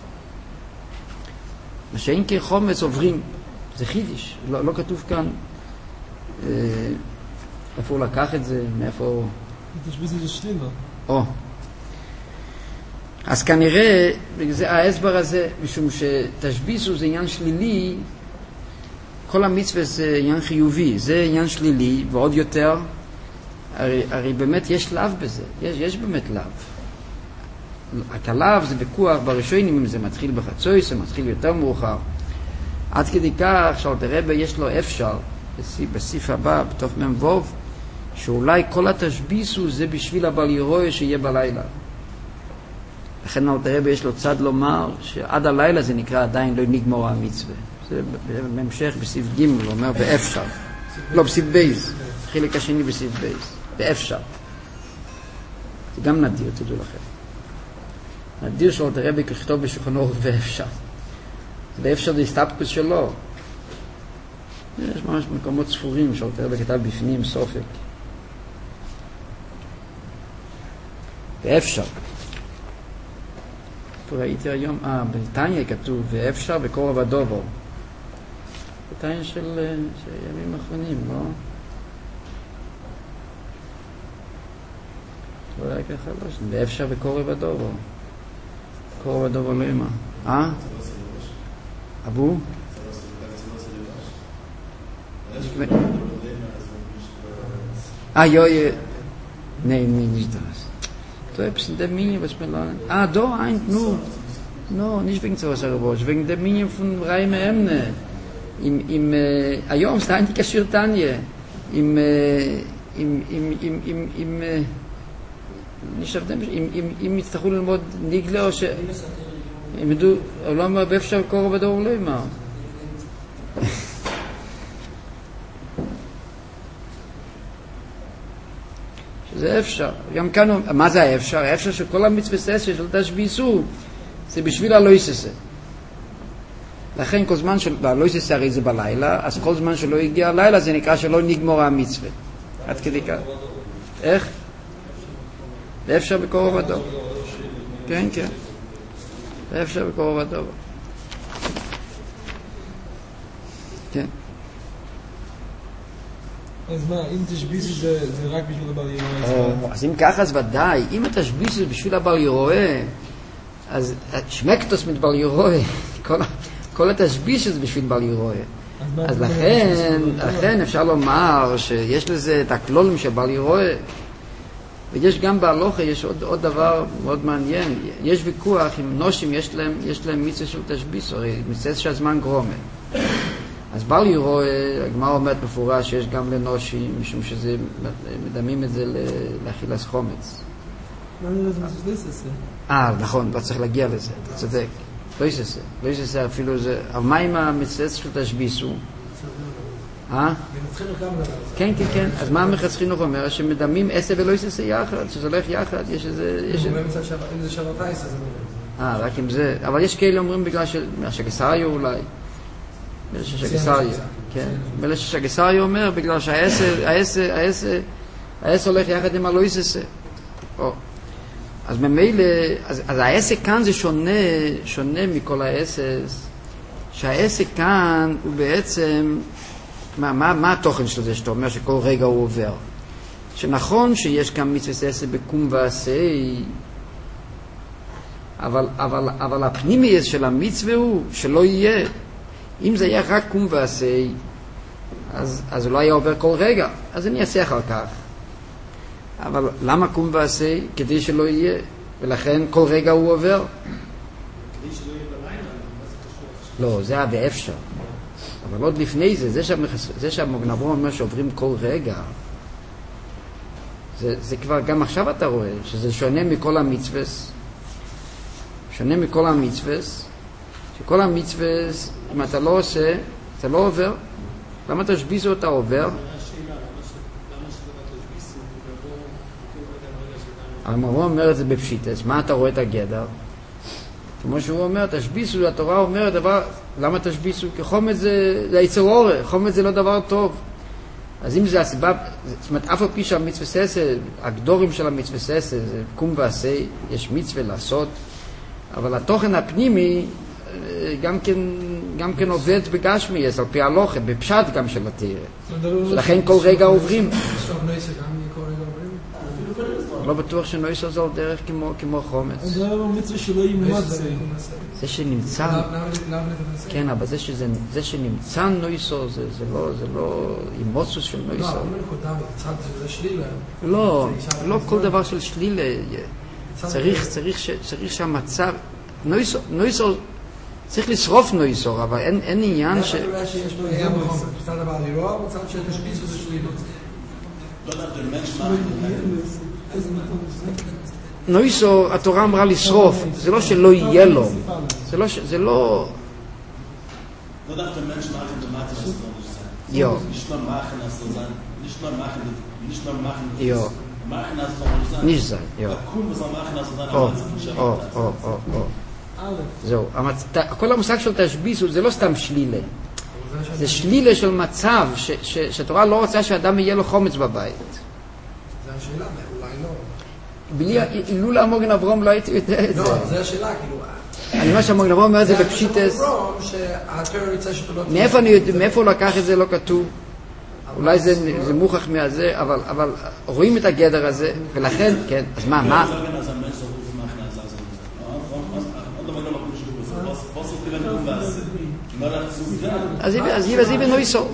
מה שאין כחומץ עוברים, זה חידיש, לא, לא כתוב כאן אה, איפה הוא לקח את זה, מאיפה... תשביס את זה שלילה. או. אז כנראה, זה ההסבר הזה, משום שתשביסו זה עניין שלילי, כל המצווה זה עניין חיובי, זה עניין שלילי, ועוד יותר, הרי, הרי באמת יש לאו בזה, יש, יש באמת לאו. רק הלאו זה בכוח בראשונים, אם זה מתחיל בחצוי, זה מתחיל יותר מאוחר. עד כדי כך, שאלת רבי יש לו אפשר, בסיף הבא, בתוף ממבוב, שאולי כל התשביסו זה בשביל הבל ירוי שיהיה בלילה. לכן אלת רבי יש לו צד לומר, שעד הלילה זה נקרא עדיין לא נגמור המצווה. זה בהמשך בסיף ג' הוא אומר באפשר. לא, בסיף בייז. חלק השני בסיף בייז. באפשר. זה גם נדיר, תדעו לכם. נדיר שאלת רבי ככתוב בשולחן ערוך ואפשר. באפשר זה הסתפקות שלו. יש ממש מקומות ספורים שאלת רבי כתב בפנים סופק. ואפשר. פה ראיתי היום, אה, בטניה כתוב, ואפשר בקורב הדובו. בטניה של, של ימים האחרונים, לא? אולי ככה לא, ואפשר בקורב הדובו. קורב הדובו לא אימה. אה? אבו? אה, יוי, nee, nee, nicht das. Du hast in der Minion, was mir lernen. Ah, da, ein, nur. No, nicht wegen sowas, Arabosch, wegen der Minion von Reime Emne. Im, im, äh, היום, זה הייתי כשיר תניה. im, äh, im, im, im, im, im, äh, נשאבתם, אם, אם, אם יצטרכו ללמוד ניגלה, או ש... אם ידעו, לא אומר, באפשר קורא בדור לא אמר. שזה אפשר. גם כאן, מה זה האפשר? האפשר שכל המצווה ססה של תשביסו, זה בשביל הלויססה. לכן כל זמן של הלויססה הרי זה בלילה, אז כל זמן שלא הגיע הלילה זה נקרא שלא נגמור המצווה. עד כדי כך. איך? זה אפשר בקורב הדור. כן, כן. זה אפשר בקורב הדור. כן. אז מה, אם תשביסו זה, זה רק בשביל הבל ירואה? אז אם ככה אז ודאי, אם תשביסו זה בשביל הבל ירואה, אז שמקטוס מתבל ירואה, כל, כל התשביסו זה בשביל בל ירואה. אז לכן, לכן אפשר לומר שיש לזה את הכלולים של בל ירואה, ויש גם בהלוכה, יש עוד, עוד דבר מאוד מעניין, יש ויכוח עם נושים, יש להם, יש להם מיצה של תשביס, הרי מצווה שהזמן גרומה. אז בל ירואה, הגמרא אומרת מפורש שיש גם לנושים, משום שזה מדמים את זה לאכילת חומץ. אני לא יודע שזה זה. אה, נכון, לא צריך להגיע לזה, אתה צודק. לא יש זה, לא יש זה אפילו זה. אבל מה עם המצוות של תשביסו? אה? כן, כן, כן. אז מה המחץ חינוך אומר? שמדמים עשה ולא יססה יחד, שזה הולך יחד, יש איזה... אם זה שבתה עשה, זה לא... אה, רק עם זה. אבל יש כאלה אומרים בגלל שהשגסריו אולי. בגלל שהשגסריו, כן. בגלל שהשגסריו אומר בגלל שהעשה, העשה, העשה, העשה הולך יחד עם הלא יססה. אז ממילא, אז, אז העסק כאן זה שונה, שונה מכל העסק, שהעסק כאן הוא בעצם, מה, מה, מה התוכן של זה שאתה אומר שכל רגע הוא עובר? שנכון שיש כאן מצווה עסק בקום ועשה, אבל, אבל, אבל הפנימי של המצווה הוא שלא יהיה. אם זה יהיה רק קום ועשה, אז, אז הוא לא היה עובר כל רגע, אז אני אעשה אחר כך. אבל למה קום ועשה? כדי שלא יהיה, ולכן כל רגע הוא עובר. כדי שלא יהיה בלילה, לא, זה היה באפשר. אבל עוד לפני זה, זה, שהמחס... זה שהמוגנבו אומר שעוברים כל רגע, זה, זה כבר, גם עכשיו אתה רואה, שזה שונה מכל המצווס, שונה מכל המצווס, שכל המצווס, אם אתה לא עושה, אתה לא עובר. למה תשביסו אתה עובר? המרוא אומר את זה בפשיטס, מה אתה רואה את הגדר? כמו שהוא אומר, תשביסו, התורה אומרת דבר, למה תשביסו? כי חומץ זה, זה יצר אורך, חומץ זה לא דבר טוב. אז אם זה הסיבה, זאת אומרת, אף על פי שהמצווה ססה, הגדורים של המצווה ססה, זה קום ועשה, יש מצווה לעשות, אבל התוכן הפנימי, גם כן, גם כן עובד בגשמי, על פי הלוכה, בפשט גם של התירה. לכן כל רגע עוברים. לא בטוח שנויסר זה על דרך כמו, כמו חומץ. זה לא מצווה שלא יימד זה. זה שנמצא, כן, אבל זה, שזה, זה שנמצא נויסר, זה, זה לא, זה לא אימוצוס של נויסר. לא, לא כל דבר של שלילה. צריך, צריך, צריך שהמצב, נויסר, נויסר, צריך לשרוף נויסר, אבל אין, אין עניין ש... שיש לו ים חומץ, מצד הבא לרוע, מצד שתשביסו זה שלילה. לא דווקא מנש מאחד. נויסו, התורה אמרה לשרוף, זה לא שלא יהיה לו, זה לא, זה לא... לא דווקא מנש מאחד דמטי של סטרונש. יו. נשמע מאחד הסטרונש. נשמע מאחד, נשמע מאחד. יו. מאחד הסטרונש. נשזן, יו. הקום בזה מאחד הסטרונש. או, או, או, או, או. זהו, כל המושג של תשביס זה לא סתם שלילה. זה שלילה של מצב שהתורה לא רוצה שאדם יהיה לו חומץ בבית. זה השאלה, אולי לא. בלי, אילול המוגן אברום לא הייתי יודע את זה. לא, זה השאלה, כאילו... אני אומר שהמוגן אברום אומר את זה בפשיטס. מאיפה הוא לקח את זה לא כתוב? אולי זה מוכח מהזה, אבל רואים את הגדר הזה, ולכן, כן, אז מה, מה? אז היא בנויסו.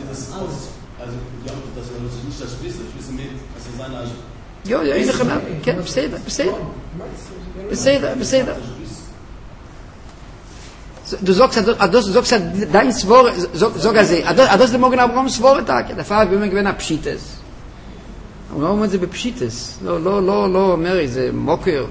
Jo, ja, ich habe, כן, בסדר, בסדר. בסדר, בסדר. Du sagst, du sagst, dein Svor, sag er sie, das der Morgen Abraham Svortag, der Fahrer will mir gewinnen Pschites. Und warum ist es Pschites? לא, לא, לא, לא, אומר, זה מוקר.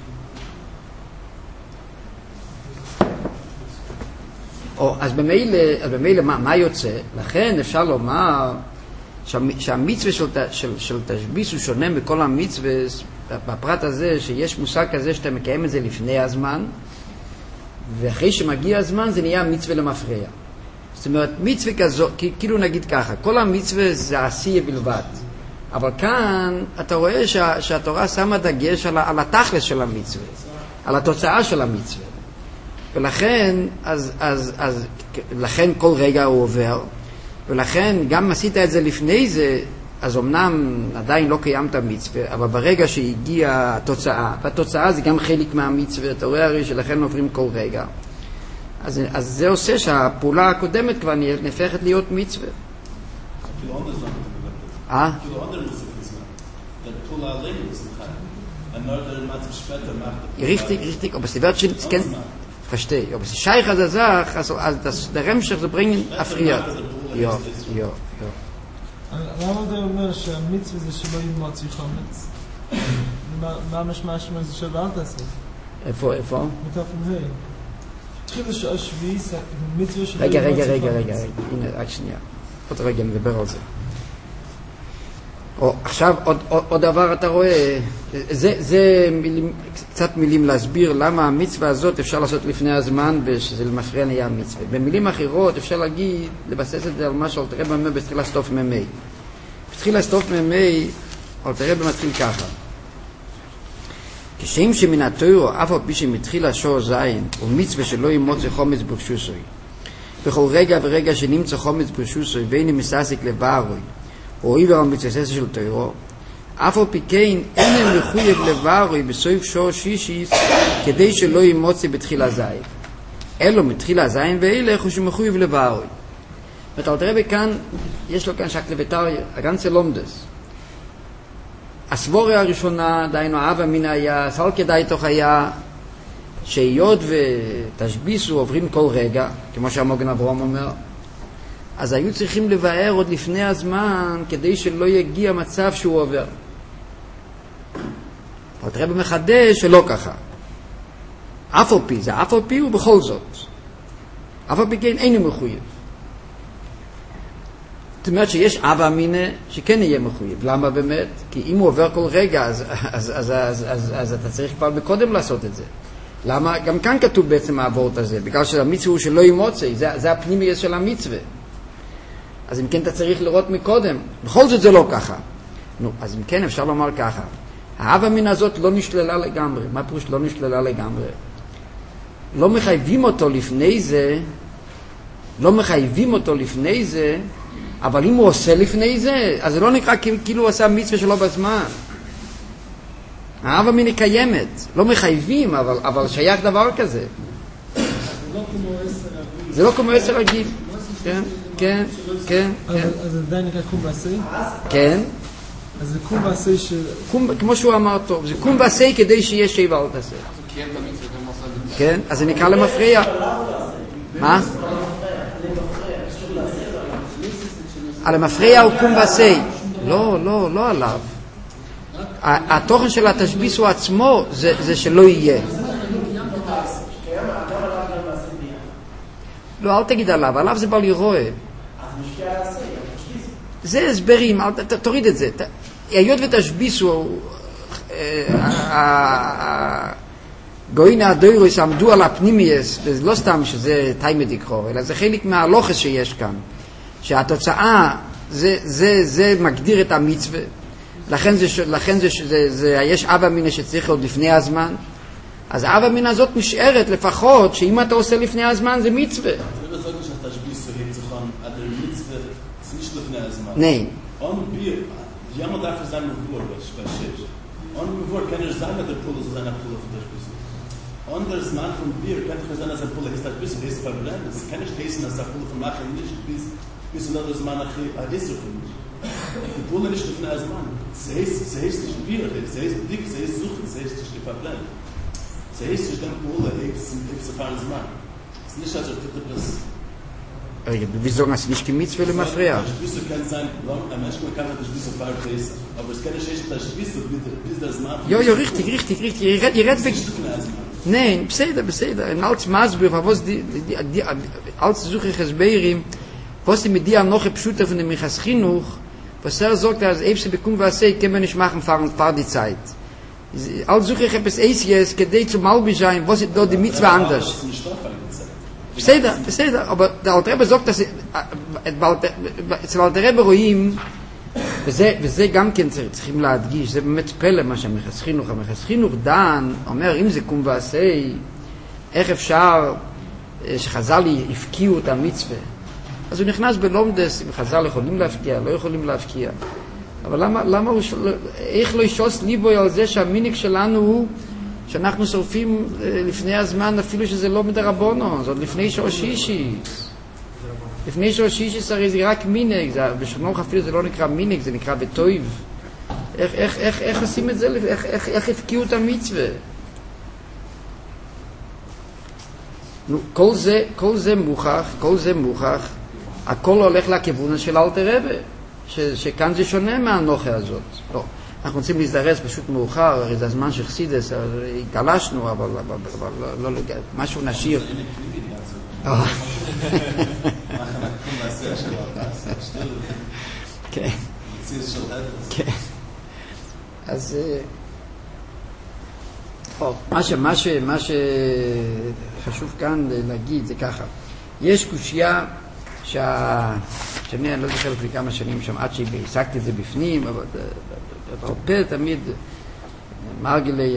אז במילא, אז במילא, מה יוצא? לכן אפשר לומר שהמצווה של, של, של תשביס הוא שונה מכל המצווה בפרט הזה, שיש מושג כזה שאתה מקיים את זה לפני הזמן, ואחרי שמגיע הזמן זה נהיה מצווה למפריע. זאת אומרת, מצווה כזו, כאילו נגיד ככה, כל המצווה זה עשייה בלבד, אבל כאן אתה רואה שה, שהתורה שמה דגש על, על התכלס של המצווה, על התוצאה של המצווה, ולכן אז, אז, אז, לכן כל רגע הוא עובר, ולכן גם עשית את זה לפני זה, אז אמנם עדיין לא קיימת מצווה, אבל ברגע שהגיעה התוצאה, והתוצאה זה גם חלק מהמצווה, אתה רואה הרי שלכן עוברים כל רגע, אז, אז זה עושה שהפעולה הקודמת כבר נהפכת להיות מצווה. אה? richtig, richtig, aber sie wird schon kennen, verstehe, aber sie scheich also sagt, also das der Remscher zu bringen afriert. Ja, ja, ja. למה אתה אומר שהמצווה זה שלא ימוציא חומץ? מה המשמע של זה של אל תעשה? איפה, איפה? מתוך זה. תחיל השביעי, מצווה של... רגע, רגע, רגע, רגע, הנה, רק שנייה. עוד רגע נדבר על זה. או, עכשיו, עוד, עוד, עוד דבר אתה רואה, זה, זה מילים, קצת מילים להסביר למה המצווה הזאת אפשר לעשות לפני הזמן ושזה למפריע נהיה המצווה. במילים אחרות אפשר להגיד, לבסס את זה על מה שאלתר רבי אומר בתחילה סטוף ממי. בתחילה סטוף ממי, אלתר רבי מתחיל ככה. כשם שמן התורה, אף על פי שמתחילה שור זין, ומצווה שלא ימוצא חומץ ברשוסוי. בכל רגע ורגע שנמצא חומץ ברשוסוי, ואיני מסעסק לבערוי, או עיוור על מצווה של תורה, אף על פי כן אין מחויב לבערוי בסוף שור שישיס, כדי שלא ימוצא בתחילה זין. אלו מתחילה זין ואילך הוא שמחויב לבערוי. ואתה תראה בכאן, יש לו כאן שקלבטר, הגנצה לומדס. הסבוריה הראשונה, דיינו אהבה מן היה, סל כדאי תוך היה, שהיות ותשביסו עוברים כל רגע, כמו שהמוגן אברהם אומר, אז היו צריכים לבאר עוד לפני הזמן, כדי שלא יגיע מצב שהוא עובר. אבל תראה במחדש שלא ככה. אף על פי, זה אף על פי ובכל זאת. אף על פי כן אינו מחויב. זאת אומרת שיש אבא מינה שכן יהיה מחויב. למה באמת? כי אם הוא עובר כל רגע, אז, אז, אז, אז, אז, אז אתה צריך כבר בקודם לעשות את זה. למה? גם כאן כתוב בעצם העבורת הזה, בגלל שהמצווה הוא שלא ימוצא, זה, זה הפנימי של המצווה. אז אם כן אתה צריך לראות מקודם. בכל זאת זה לא ככה. נו, אז אם כן אפשר לומר ככה. האבא מינה הזאת לא נשללה לגמרי. מה פירוש לא נשללה לגמרי? לא מחייבים אותו לפני זה, לא מחייבים אותו לפני זה, אבל אם הוא עושה לפני זה, אז זה לא נקרא כאילו הוא עשה מצווה שלו בזמן. האהבה מיני קיימת, לא מחייבים, אבל, אבל שייך דבר כזה. זה לא כמו עשר רגיל. כן, כן, כן. אז זה עדיין נקרא קום ועשי? כן. אז זה קום ועשי של... כמו שהוא אמר טוב, זה קום ועשי כדי שיהיה שבע אל תעשה. כן, אז זה נקרא למפריע. מה? על המפריע הוא קום ועשי. לא, לא, לא עליו. התוכן של התשביס הוא עצמו, זה שלא יהיה. לא, אל תגיד עליו, עליו זה בא לרואה. זה הסברים, תוריד את זה. היות ותשביסו, גוינה הדוירוס עמדו על הפנימייס, וזה לא סתם שזה תיימד יקרור, אלא זה חלק מהלוחס שיש כאן. שהתוצאה, זה, זה, זה מגדיר את המצווה. לכן זה, לכן זה, זה, זה, יש אבא מינה שצריך עוד לפני הזמן. אז האבא מינה הזאת נשארת לפחות, שאם אתה עושה לפני הזמן זה מצווה. זה לא בזאת שהתשביס הוא היצחון, עד המצווה, זה nicht לפני הזמן. Nein. On Bier, jemand darf es sein Mevor, bei Schisch. On Mevor kann er sagen, dass der Pulle so seine Pulle für Tashbis. On der Zman von Bier kann er sagen, dass er Pulle ist Tashbis, er ist verbrennt. Es kann nicht heißen, dass er Pulle von Machen nicht bis, bis und der Zman er ist für mich. Die Pulle nicht לפני הזמן. Sie heißt nicht Bier, sie heißt dick, sie heißt suchen, sie heißt nicht verbrennt. Sie heißt nicht den Pulle, er ist erfahren Zman. Es ist nicht, als er tut das. רגע, wieso hast du nicht die Mitzvah למפריע? Tashbis kann sein, ein Mensch kann Tashbis auf Fahrt reißen. Aber es kann nicht heißen, Tashbis bis der Zman. Jo, jo, richtig, richtig, richtig. Ihr redet weg. Nein, בסדר, בסדר. Ein altes Maßbuch, aber was die, die, als suche ich es Beirim, was die mit dir noch ein Pschuter von dem Michas Chinuch, was er sagt, als Eibse bekommen, was er, können wir nicht machen, fahren, fahr die Zeit. Als suche ich etwas Eisiges, gedei zum Malbischein, was ist da die Mitzvah anders? בסדר, בסדר, אבל אלתר רבי sagt, dass אצל אלתר רבי רואים, וזה גם כן צריכים להדגיש, זה באמת פלא מה שהמחס חינוך, המחס חינוך דן, אומר, אם זה קום ועשי, איך אפשר שחז"ל יפקיעו את המצווה? אז הוא נכנס בלומדס, אם חז"ל יכולים להפקיע, לא יכולים להפקיע. אבל למה, למה הוא, איך לא ישוס ליבוי על זה שהמיניק שלנו הוא, שאנחנו שורפים לפני הזמן, אפילו שזה לא מדרבונו, זאת לפני שור שישיס. לפני שור שישיס הרי זה רק מיניק, בשמוך אפילו זה לא נקרא מיניק, זה נקרא בטויב. איך, איך, איך, איך עושים את זה? איך, איך, איך הפקיעו את המצווה? נו, כל זה, כל זה מוכח, כל זה מוכח, הכל הולך לכיוון של אלתר רבי, ש, שכאן זה שונה מהנוחה הזאת. לא. אנחנו רוצים להזדרז פשוט מאוחר, הרי זה הזמן של חסידס, גלשנו, אבל לא, משהו נשאיר. כן. כן. אז מה שחשוב כאן להגיד זה ככה, יש קושיה שאני לא זוכר לפני כמה שנים שם, עד שהשגתי את זה בפנים, אבל הרבה תמיד מרגלי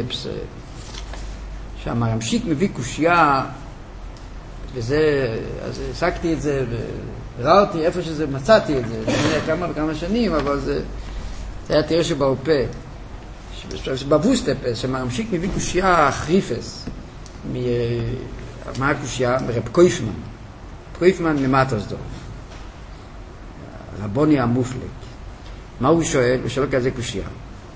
שהמרמשיק מביא קושיה, וזה, אז השגתי את זה וראיתי איפה שזה, מצאתי את זה לפני כמה וכמה שנים, אבל זה, זה היה תראה שבעל פה בבוסטפס, שמרמשיק מביא קושיה חריפס. מה הקושיה? מרב קויפמן. קויפמן ממטרסדורף. רבוני המופלג. מה הוא שואל? הוא שואל כזה קושיה.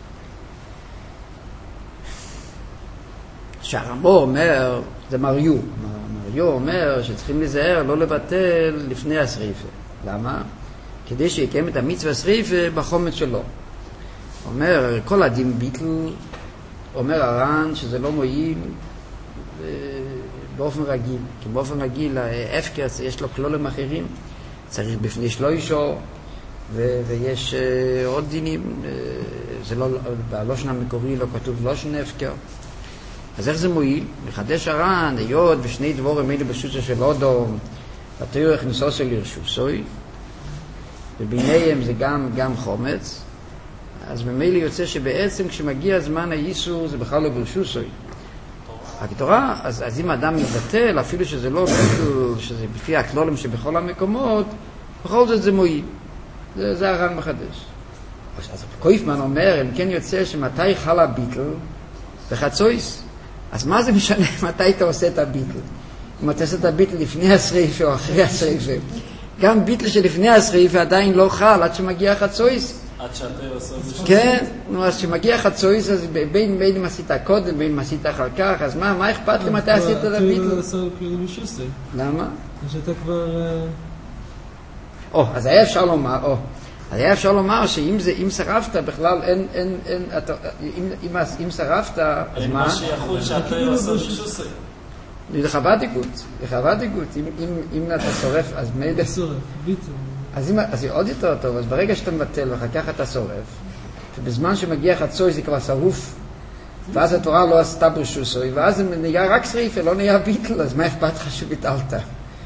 שהרמב"ם אומר, זה מריו. מריו אומר שצריכים להיזהר לא לבטל לפני השריפה. למה? כדי שיקיים את המצווה השריפה בחומץ שלו. אומר, כל הדין ביטל, אומר הר"ן שזה לא מועיל באופן רגיל, כי באופן רגיל ההפקר יש לו כלולים אחרים, צריך בפני שלוישו, ויש עוד דינים, זה לא, בלושן המקורי לא כתוב לושן הפקר. אז איך זה מועיל? מחדש הר"ן, היות ושני דבורים אלו בסוסה של אודום, ותראו איך ניסוסו לרשוסוי, וביניהם זה גם, גם חומץ, אז ממילא יוצא שבעצם כשמגיע זמן הייסור זה בכלל לא ברשוסוי. הקטורה, אז, אז אם האדם מבטל, אפילו שזה לא ביטל, שזה בפי הכלולים שבכל המקומות, בכל זאת זה מועיל. זה, זה הר"ן מחדש. אז קויפמן אומר, אם כן יוצא שמתי חל הביטל? בחצויס. אז מה זה משנה מתי אתה עושה את הביטל? אם אתה עושה את הביטל לפני השריפה או אחרי השריפה. גם ביטל שלפני השריפה עדיין לא חל עד שמגיע חצויס. עד שאתה עושה את זה. כן, נו, אז שמגיע חצויס, אז בין בין עשית קודם, בין עשית אחר כך, אז מה, מה אכפת לי מתי עשית את הביטל? למה? שאתה כבר... או, אז היה אפשר לומר, או, אז היה אפשר לומר שאם זה, אם שרפת בכלל, אין, אין, אין, אם, אם שרפת, אז מה? מה שיחול שאתה עושה בשוסי. לחבדיקות, לחבדיקות, אם אתה שורף, אז מילא... שורף, ביטל. אז, אם, אז זה עוד יותר טוב, אז ברגע שאתה מבטל ואחר כך אתה שורף, ובזמן שמגיע חצוי זה כבר שרוף, ואז התורה לא עשתה ברשוסוי, ואז זה נהיה רק שריפה, לא נהיה ביטל, אז מה אכפת לך שביטלת? אתה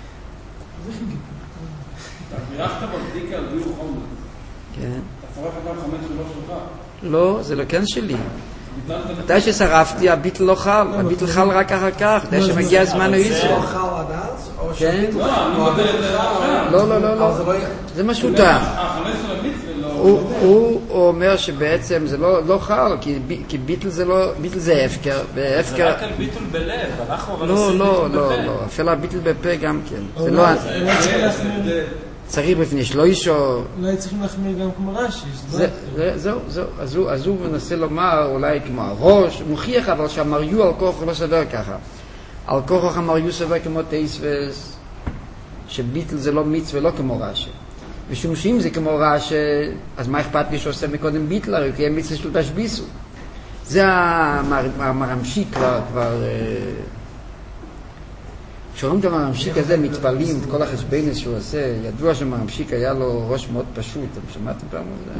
בירכת בבדיקה על ביור חומר. כן. אתה שורף אדם חמש שלוש שלך? לא, זה לא כן שלי. מתי ששרפתי, הביטל לא חל, הביטל חל רק אחר כך, מתי שמגיע הזמן היסר. זה לא חל עד אז? כן? לא, אני מבטל את זה אחר. לא, לא, לא, לא. זה מה שהוא טען. החמש של המצווה לא... הוא אומר שבעצם זה לא חל, כי ביטל זה לא, ביטל זה הפקר, והפקר... זה רק על ביטול בלב, אנחנו אבל לא, עושים לא, ביטול לא, בפה. לא, אפילו הביטל בפה גם כן. זה לא... לא... צריך בפני שלוישו. אולי צריכים להחמיר גם כמו רש"י. זהו, זהו. אז הוא מנסה לומר אולי כמו הראש, הוא מוכיח אבל שהמריו על כוח לא סבר ככה. על כוח המריו סבר כמו תייסבס, שביטל זה לא מצווה, לא כמו רש"י. משום שאם זה כמו רש"י, אז מה אכפת לי שעושה מקודם ביטל? הרי כי הם מצווה שלו תשביסו. זה המרמשיק כבר... כשאומרים את המרמשיק הזה מתפעלים את כל החשבנס שהוא עושה, ידוע שמרמשיק היה לו ראש מאוד פשוט, אתם שמעתם פעם על זה?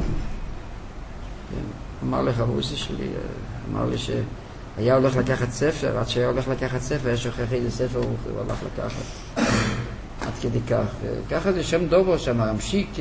אמר לך, הרוסי שלי, אמר לי שהיה הולך לקחת ספר, עד שהיה הולך לקחת ספר, היה שוכח איזה ספר הוא הולך לקחת, עד כדי כך. ככה זה שם דובו שהמרמשיק,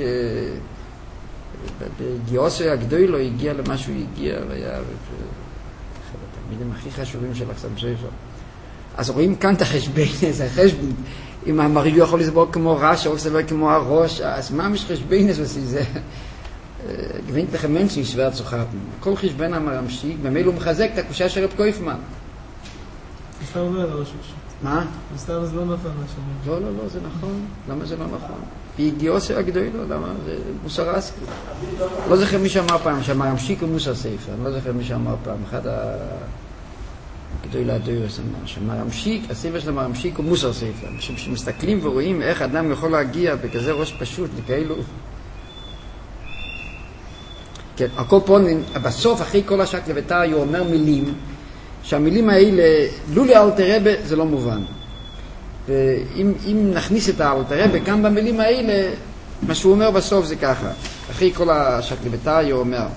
בגיאוסו הגדול לו הגיע למה שהוא הגיע, והיה התלמידים הכי חשובים של החסם ספר. אז רואים כאן את החשבן, זה החשבן, אם המריו יכול לסבור כמו רש, או לסבור כמו הראש, אז מה יש חשבן הזה? זה גווינט לכם מנשי שווה צוחת. כל חשבן המרמשיק, במילא הוא מחזק את הקושה של רב קויפמן. סתם אומר לראש ראש. מה? סתם זה לא נכון מה שאומר. לא, לא, לא, זה נכון. למה זה לא נכון? ביגיוסי הגדול, למה? זה מוסר אסקי. לא זוכר מי שאמר פעם, שהמרמשיק הוא מוסר ספר. אני לא זוכר מי שאמר פעם, אחד ה... כדי להדויר את זה, שמרמשיק, הספר של המרמשיק הוא מוסר ספר. שמסתכלים ורואים איך אדם יכול להגיע בכזה ראש פשוט, לכאילו... כן, על כל פונים, בסוף, אחרי כל השקלא וטריא, הוא אומר מילים, שהמילים האלה, לולי אלתר רבי, זה לא מובן. ואם אם נכניס את האלתר רבי גם במילים האלה, מה שהוא אומר בסוף זה ככה. אחרי כל השקלא וטריא, הוא אומר,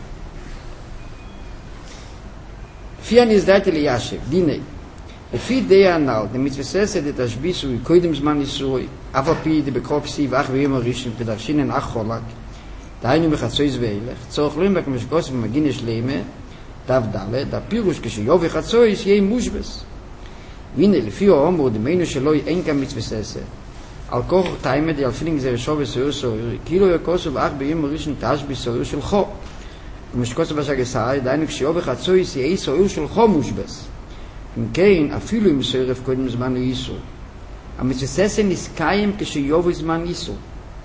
לפי הנזדהת אלישב, דיני, לפי די הנ"ל, דמצווססת דתשביסו קודם זמן ניסוי, אף על פי דבקרוא כסיב אך ביום הראשון ודרשינן אך חולק, דהיינו בחצויס ואילך, צורך להם בכמשקוס ומגין יש לימה, דף ד' הפירוש כשיובי חצויס יהיה מושבס. והנה לפי האומר דמיינו שלא אין כאן מצווססת, על כוח תאימד ילפילינג זה רשוב וסויר סויר, כאילו יקוסו ואך ביום הראשון תשביס סויר של חו. ומשקוס בשגסאי, דהיינו כשיובי חצויס יהיה סויר של חו מושבס. אם כן, אפילו אם סוירף קודם זמן איסור. המצווססת נסקיים כשיובי זמן איסור.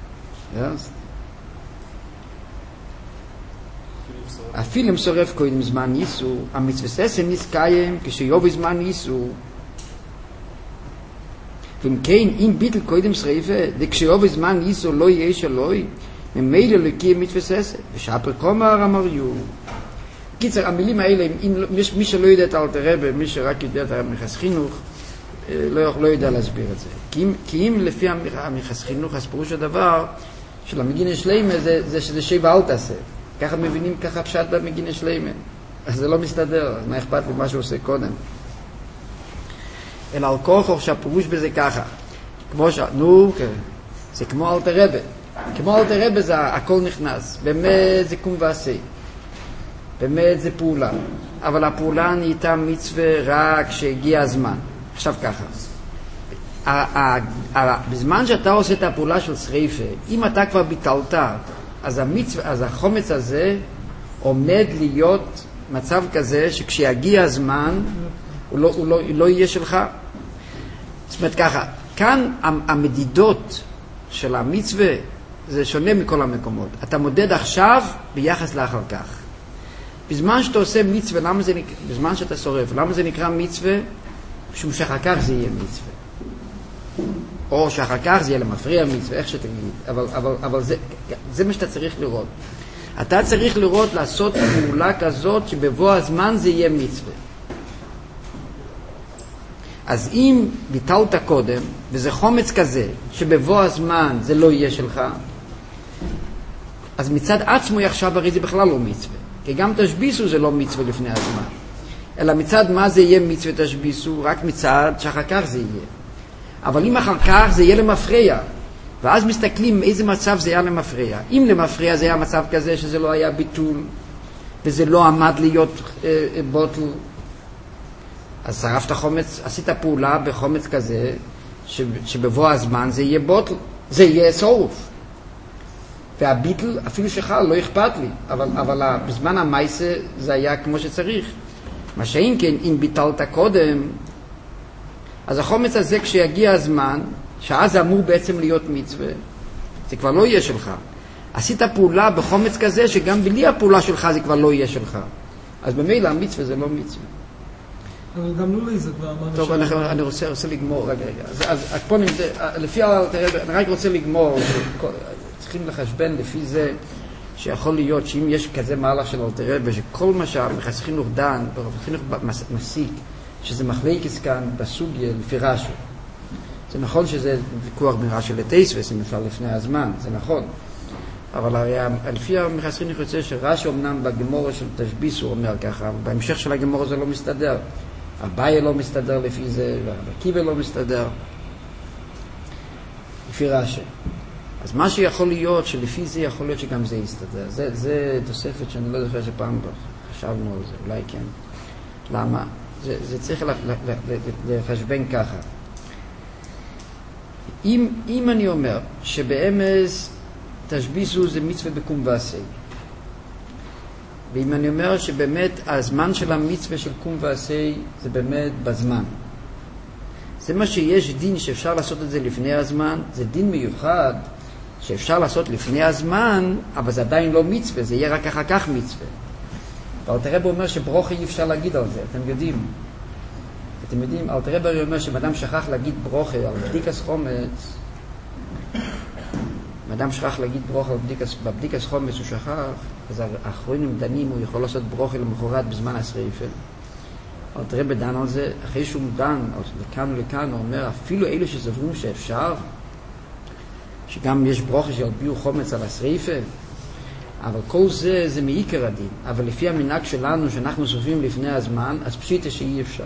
אפילו אם סוירף קודם זמן איסור, המצווססת נסקיים כשיובי זמן איסור. ואם כן, אם ביטל קודם שריפה, דכשיובי זמן איסור לא יהיה שלוי, ממילא לקי מצווססת. ושאפר קומר אמר יו. קיצר, המילים האלה, אם, מי שלא יודע את אלתר רבי, מי שרק יודע את המחס חינוך, לא, לא יודע להסביר את זה. כי אם, כי אם לפי המחס חינוך, אז פירוש הדבר של המגיני שלמה, זה, זה שזה שבע אל תעשה. ככה מבינים, ככה פשט במגיני שלמה. אז זה לא מסתדר, אז מה אכפת לי מה שהוא עושה קודם? אלא על כוחו שהפירוש בזה ככה. כמו ש... נו, כן. זה כמו אלתר רבי. כמו אלתר רבי זה הכל נכנס. באמת זה קום ועשה. באמת זה פעולה, אבל הפעולה נהייתה מצווה רק כשהגיע הזמן. עכשיו ככה, בזמן שאתה עושה את הפעולה של שריפה, אם אתה כבר ביטלת, אז המצווה, אז החומץ הזה עומד להיות מצב כזה שכשיגיע הזמן הוא לא, הוא לא, הוא לא יהיה שלך. זאת אומרת ככה, כאן המדידות של המצווה זה שונה מכל המקומות. אתה מודד עכשיו ביחס לאחר כך. בזמן שאתה עושה מצווה, למה זה נקרא, בזמן שאתה שורף, למה זה נקרא מצווה? משום שאחר כך זה יהיה מצווה. או שאחר כך זה יהיה למפריע מצווה, איך שתגיד. אבל, אבל, אבל זה, זה מה שאתה צריך לראות. אתה צריך לראות לעשות פעולה כזאת שבבוא הזמן זה יהיה מצווה. אז אם ביטלת קודם, וזה חומץ כזה, שבבוא הזמן זה לא יהיה שלך, אז מצד עצמו עכשיו הרי זה בכלל לא מצווה. כי גם תשביסו זה לא מצווה לפני הזמן. אלא מצד מה זה יהיה מצווה תשביסו? רק מצד שאחר כך זה יהיה. אבל אם אחר כך זה יהיה למפריע, ואז מסתכלים איזה מצב זה היה למפריע. אם למפריע זה היה מצב כזה שזה לא היה ביטול, וזה לא עמד להיות אה, אה, בוטל, אז שרפת חומץ, עשית פעולה בחומץ כזה, ש, שבבוא הזמן זה יהיה בוטל, זה יהיה שרוף. והביטל אפילו שחל לא אכפת לי, אבל, אבל בזמן המייסה זה היה כמו שצריך. מה שאם כן, אם ביטלת קודם, אז החומץ הזה כשיגיע הזמן, שאז זה אמור בעצם להיות מצווה, זה כבר לא יהיה שלך. עשית פעולה בחומץ כזה שגם בלי הפעולה שלך זה כבר לא יהיה שלך. אז במילא המצווה זה לא מצווה. אבל גם לא זה כבר אמרנו... טוב, אני, אני רוצה, רוצה לגמור, רגע, רגע. אז, אז פה נמצא, לפי האלתר רבי, אני רק רוצה לגמור, צריכים לחשבן לפי זה שיכול להיות שאם יש כזה מהלך של אלתר רבי, שכל מה שהמחס חינוך דן, ברוב חינוך מסיק, שזה מחלקת כאן בסוגיה לפי רש"י. זה נכון שזה ויכוח בין רש"י לתייסבס, אם אפשר לפני הזמן, זה נכון. אבל הרי לפי המחס חינוך יוצא שרש"י אמנם בגמורה של תשביס הוא אומר ככה, בהמשך של הגמורה זה לא מסתדר. אביי לא מסתדר לפי זה, והקיבל לא מסתדר. לפי רש"י. אז מה שיכול להיות, שלפי זה יכול להיות שגם זה יסתדר. זה, זה תוספת שאני לא זוכר שפעם חשבנו על זה, אולי כן. למה? זה, זה צריך לחשבן ככה. אם, אם אני אומר שבאמס תשביסו זה מצווה בקום ועשה, ואם אני אומר שבאמת הזמן של המצווה של קום ועשה זה באמת בזמן, זה מה שיש דין שאפשר לעשות את זה לפני הזמן, זה דין מיוחד שאפשר לעשות לפני הזמן, אבל זה עדיין לא מצווה, זה יהיה רק אחר כך מצווה. ואלתר רבי אומר שברוכי אי אפשר להגיד על זה, אתם יודעים. אתם יודעים, אלתר רבי אומר שבאדם שכח להגיד ברוכי על בדיקת חומץ, אם אדם שכח להגיד ברוכה בבדיקת חומץ הוא שכח, אז האחרונים דנים, הוא יכול לעשות ברוכה למחרת בזמן השריפה. אבל תראה בדן על זה, אחרי שהוא דן לכאן ולכאן, הוא אומר, אפילו אלו שסוברים שאפשר, שגם יש ברוכה שילביאו חומץ על השריפה, אבל כל זה, זה מעיקר הדין. אבל לפי המנהג שלנו, שאנחנו סופרים לפני הזמן, אז פשיטה שאי אפשר.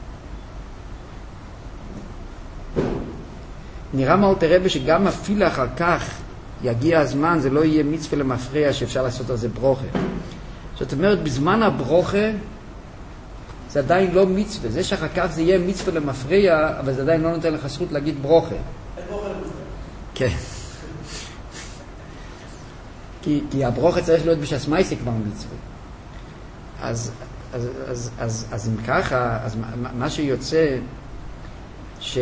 נראה מה אלתר רבי שגם אפילו אחר כך יגיע הזמן, זה לא יהיה מצווה למפריע שאפשר לעשות על זה ברוכה. זאת אומרת, בזמן הברוכה, זה עדיין לא מצווה. זה שאחר כך זה יהיה מצווה למפריע, אבל זה עדיין לא נותן לך זכות להגיד ברוכה. כן. כי, כי הברוכה צריך להיות בשעס מייסה כבר מצווה. אז, אז, אז, אז, אז אם ככה, אז מה, מה שיוצא, ש...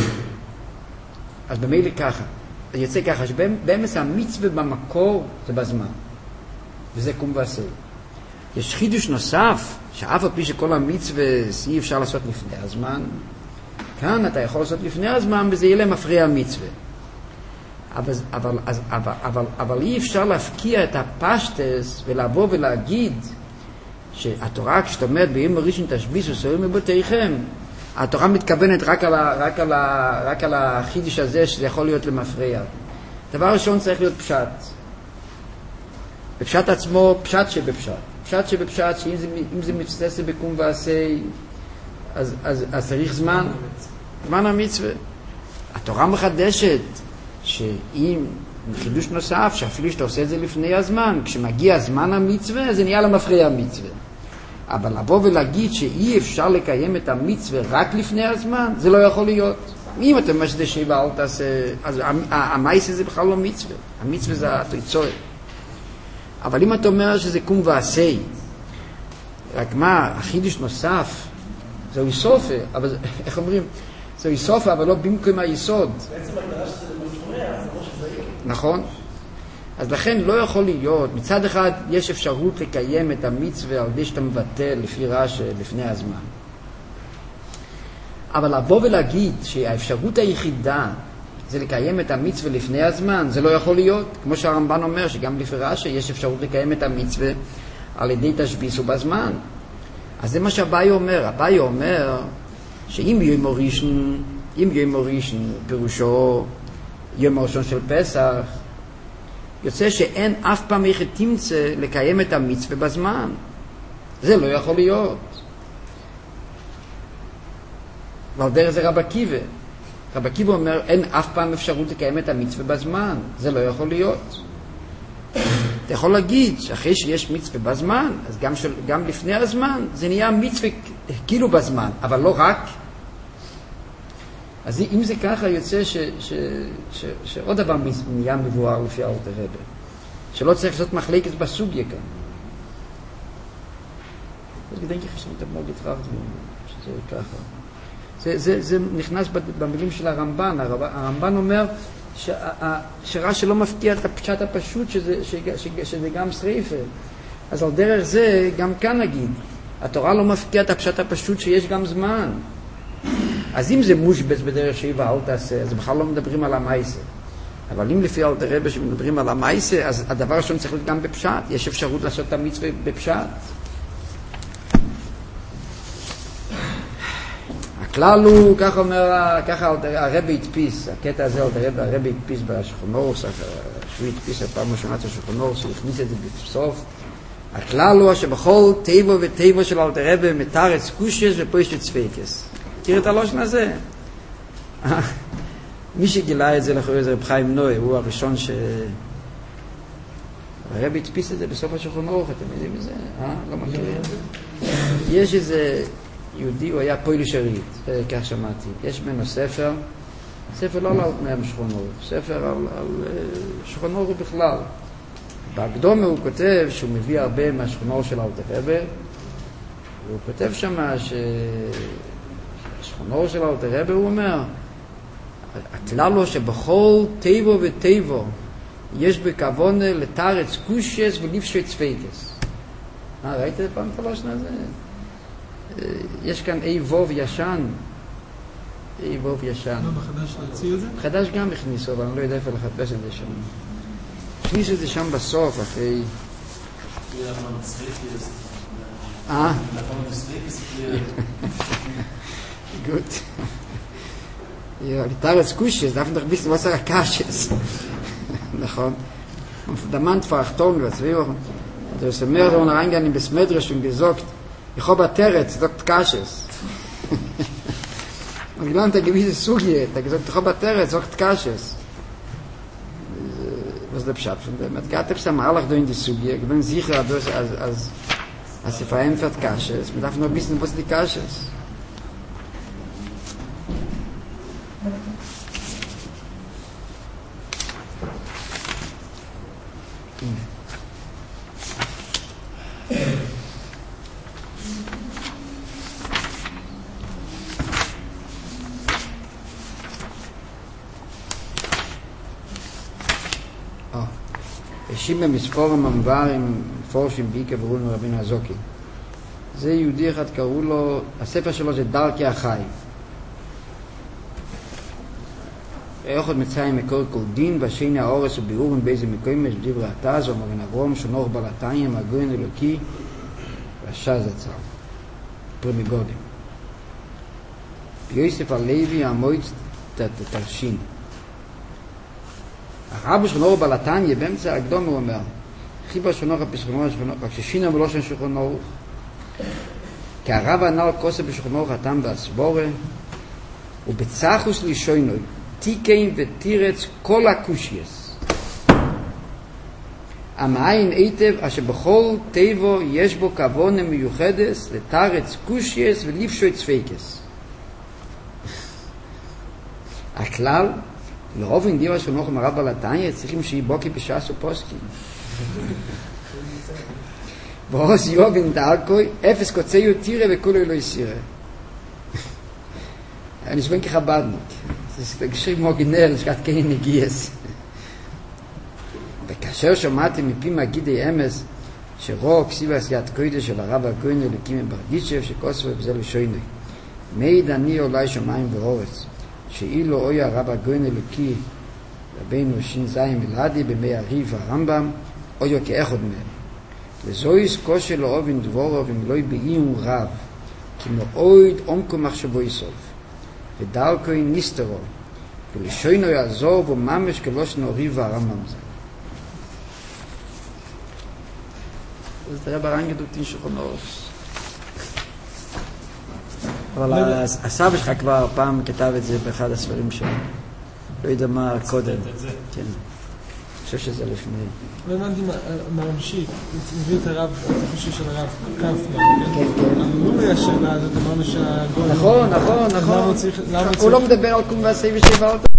אז במילא ככה, אז יוצא ככה, שבאמס המצווה במקור זה בזמן, וזה קום ועשה. יש חידוש נוסף, שאף על פי שכל המצווה אי אפשר לעשות לפני הזמן, כאן אתה יכול לעשות לפני הזמן, וזה יהיה להם מפריע המצווה. אבל, אבל, אבל, אבל, אבל, אבל אי אפשר להפקיע את הפשטס ולבוא ולהגיד שהתורה כשאת אומרת ביום הראשון תשביסו סוהרים מבתיכם, התורה מתכוונת רק על, ה, רק, על ה, רק על החידוש הזה שזה יכול להיות למפריע. דבר ראשון צריך להיות פשט. בפשט עצמו, פשט שבפשט. פשט שבפשט, שאם זה, אם זה מצטסה בקום ועשה, אז, אז, אז צריך זמן, זמן המצווה. התורה מחדשת שאם חידוש נוסף, שאפילו שאתה עושה את זה לפני הזמן, כשמגיע זמן המצווה, זה נהיה למפריע המצווה. אבל לבוא ולהגיד שאי אפשר לקיים את המצווה רק לפני הזמן, זה לא יכול להיות. אם אתה אומר שזה שבע אל תעשה, אז המייסה זה בכלל לא מצווה. המצווה זה התוצאה. אבל אם אתה אומר שזה קום ועשה, רק מה, החידוש נוסף, זהו יסופה, אבל איך אומרים? זהו יסופה, אבל לא במקום היסוד. בעצם הגדרה שזה מפריע, זה לא שזה יהיה. נכון. אז לכן לא יכול להיות, מצד אחד יש אפשרות לקיים את המצווה על ידי שאתה מבטל לפי רעש לפני הזמן. אבל לבוא ולהגיד שהאפשרות היחידה זה לקיים את המצווה לפני הזמן, זה לא יכול להיות. כמו שהרמב"ן אומר שגם לפי רעש יש אפשרות לקיים את המצווה על ידי תשביסו בזמן. אז זה מה שהבאי אומר. הבאי אומר שאם יום הראשון, אם יום הראשון פירושו יום הראשון של פסח, יוצא שאין אף פעם איך תמצא לקיים את המצווה בזמן. זה לא יכול להיות. ועל דרך זה רב עקיבא. רב עקיבא אומר, אין אף פעם אפשרות לקיים את המצווה בזמן. זה לא יכול להיות. אתה יכול להגיד שאחרי שיש מצווה בזמן, אז גם, של, גם לפני הזמן, זה נהיה מצווה כאילו בזמן, אבל לא רק. אז אם זה ככה, יוצא ש, ש, ש, שעוד דבר נהיה מבואר לפי אלתר רבי, שלא צריך לעשות מחלקת בסוגיה כאן. אז גדנקי חשבים את המוגת רב, שזה ככה. זה, זה, זה נכנס במילים של הרמב"ן. הרמב"ן אומר שראה שלא מפתיע את הפשט הפשוט שזה, שזה, שזה גם שריפה. אז על דרך זה גם כאן נגיד, התורה לא מפתיע את הפשט הפשוט שיש גם זמן. אז אם זה מושבץ בדרך שאיבה אל תעשה, אז בכלל לא מדברים על המייסה. אבל אם לפי אלתר רבי שמדברים על המייסה, אז הדבר ראשון צריך להיות גם בפשט. יש אפשרות לעשות את המצווה בפשט. הכלל הוא, כך אומר, ככה הרבי הדפיס, הקטע הזה הרבי הדפיס בשולחן אורוך, שהוא הדפיס הפעם הראשונה של שולחן אורוך, שהוא הכניס את זה בסוף. הכלל הוא שבכל טבע וטבע של אלתר רבי מתרץ קושייס ופוישת צוויקס. תראה את הלושן הזה. מי שגילה את זה לכאורה זה רב חיים נוי, הוא הראשון ש... הרבי הדפיס את זה בסוף השולחן אורוך, אתם יודעים את זה? אה? לא מכירים? יש איזה... יהודי, הוא היה פועל שרית, כך שמעתי. יש ממנו ספר, ספר לא על תנאי שולחן אורוך, ספר על, על שולחן אורוך בכלל. בהקדומה הוא כותב שהוא מביא הרבה מהשולחן אורוך של אלתר רבי, והוא כותב שם שהשולחן אורוך של אלתר רבי, הוא אומר, הכלל הוא שבכל טבע וטבע יש בכוונה לתרץ קושייס ולפשוט צוויקס. אה, ראית פעם את הלושן הזה? יש כאן אי ווב ישן, אי ווב ישן. מה בחדש להציע את זה? בחדש גם הכניסו, אבל אני לא יודע איפה לחפש את זה שם. הכניס את זה שם בסוף, אחרי... אה? gut. Ja, die Tares Kusches, darf doch wissen, was er Kasches. Nachon. Und der Mann verachtung, was wir auch. Der ist mehr da reingehen in Besmedrisch und gesagt, ich habe Terez, sagt Kasches. Und gelernt er gewisse Sugie, er gesagt, ich habe Terez, sagt Kasches. Was der Pschat von dem? Er hat gesagt, er malach da in die Sugie, ich bin sicher, als als als er verämpft Kasches. Man darf noch wissen, was die Kasches. שיבה מספור המנברים פורשים ביקה ורונו רבינו הזוקי. זה יהודי אחד קראו לו, הספר שלו זה דרכי החי. אחד מצאים מקור כל דין, והשני האורס וביאורים באיזה מקוימש דברי התז, ומגן אברום שנוח בלתיים, הגוין אלוקי, והשז הצל. פרמיגודים. יוסף הלוי המועץ תתרשין. הרב שכנור בלתניה, באמצע הקדום הוא אומר, חיבה שכנור הפסחנור, רק ששינה ולא שם שכנור, כי הרב הנ"ל כוסף בשכנור חתם בהסבורה, ובצחוס לישונוי, תיקן ותירץ כל הקושייס. המעין היטב, אשר בכל טבו יש בו כוונה מיוחדס, לתרץ קושייס ולפשוי צפייקס. הכלל, לרוב אין דיבה של נוחם הרב בלתניה צריכים שיהיה בוקי בשעס ופוסקים. ועוז יובן דרכוי, אפס קוצאיו תירה וכולו לא יסירה. אני שבין כחבדניק. זה גשרי מוגנל, שכת כן נגיעס. וכאשר שמעתי מפי מגידי אמס, שרוק כסיבה עשיית קוידש של הרב הכהן אלוקים ברדיצ'ב, שכוספו בזה לשוינוי. מעיד אני אולי שמיים ואורץ. שאילו אוי הרב הגוין אלוקי רבינו שין זיים מלאדי במי הריב הרמב"ם אוי כאחד מהם וזויס קושי לא אובין דבורו ומלוי באיום רב כי מאויד עומקו מחשבו יסוף ודרכוי ניסטרו ולשוינו יעזור בו ממש כלושנו ריב הרמב"ם זה זה רב הרנגדותין שכונוס אבל הסבא שלך כבר פעם כתב את זה באחד הספרים שלו. לא יודע מה קודם. כן. אני חושב שזה לפני. לא הבנתי מה ממשיך. מביא את הרב, את החושי של הרב קפלר. כן, כן. אמרו לי השאלה הזאת, אמרנו שהגול... נכון, נכון, נכון. הוא לא מדבר על קום ועשי ושבע אותו.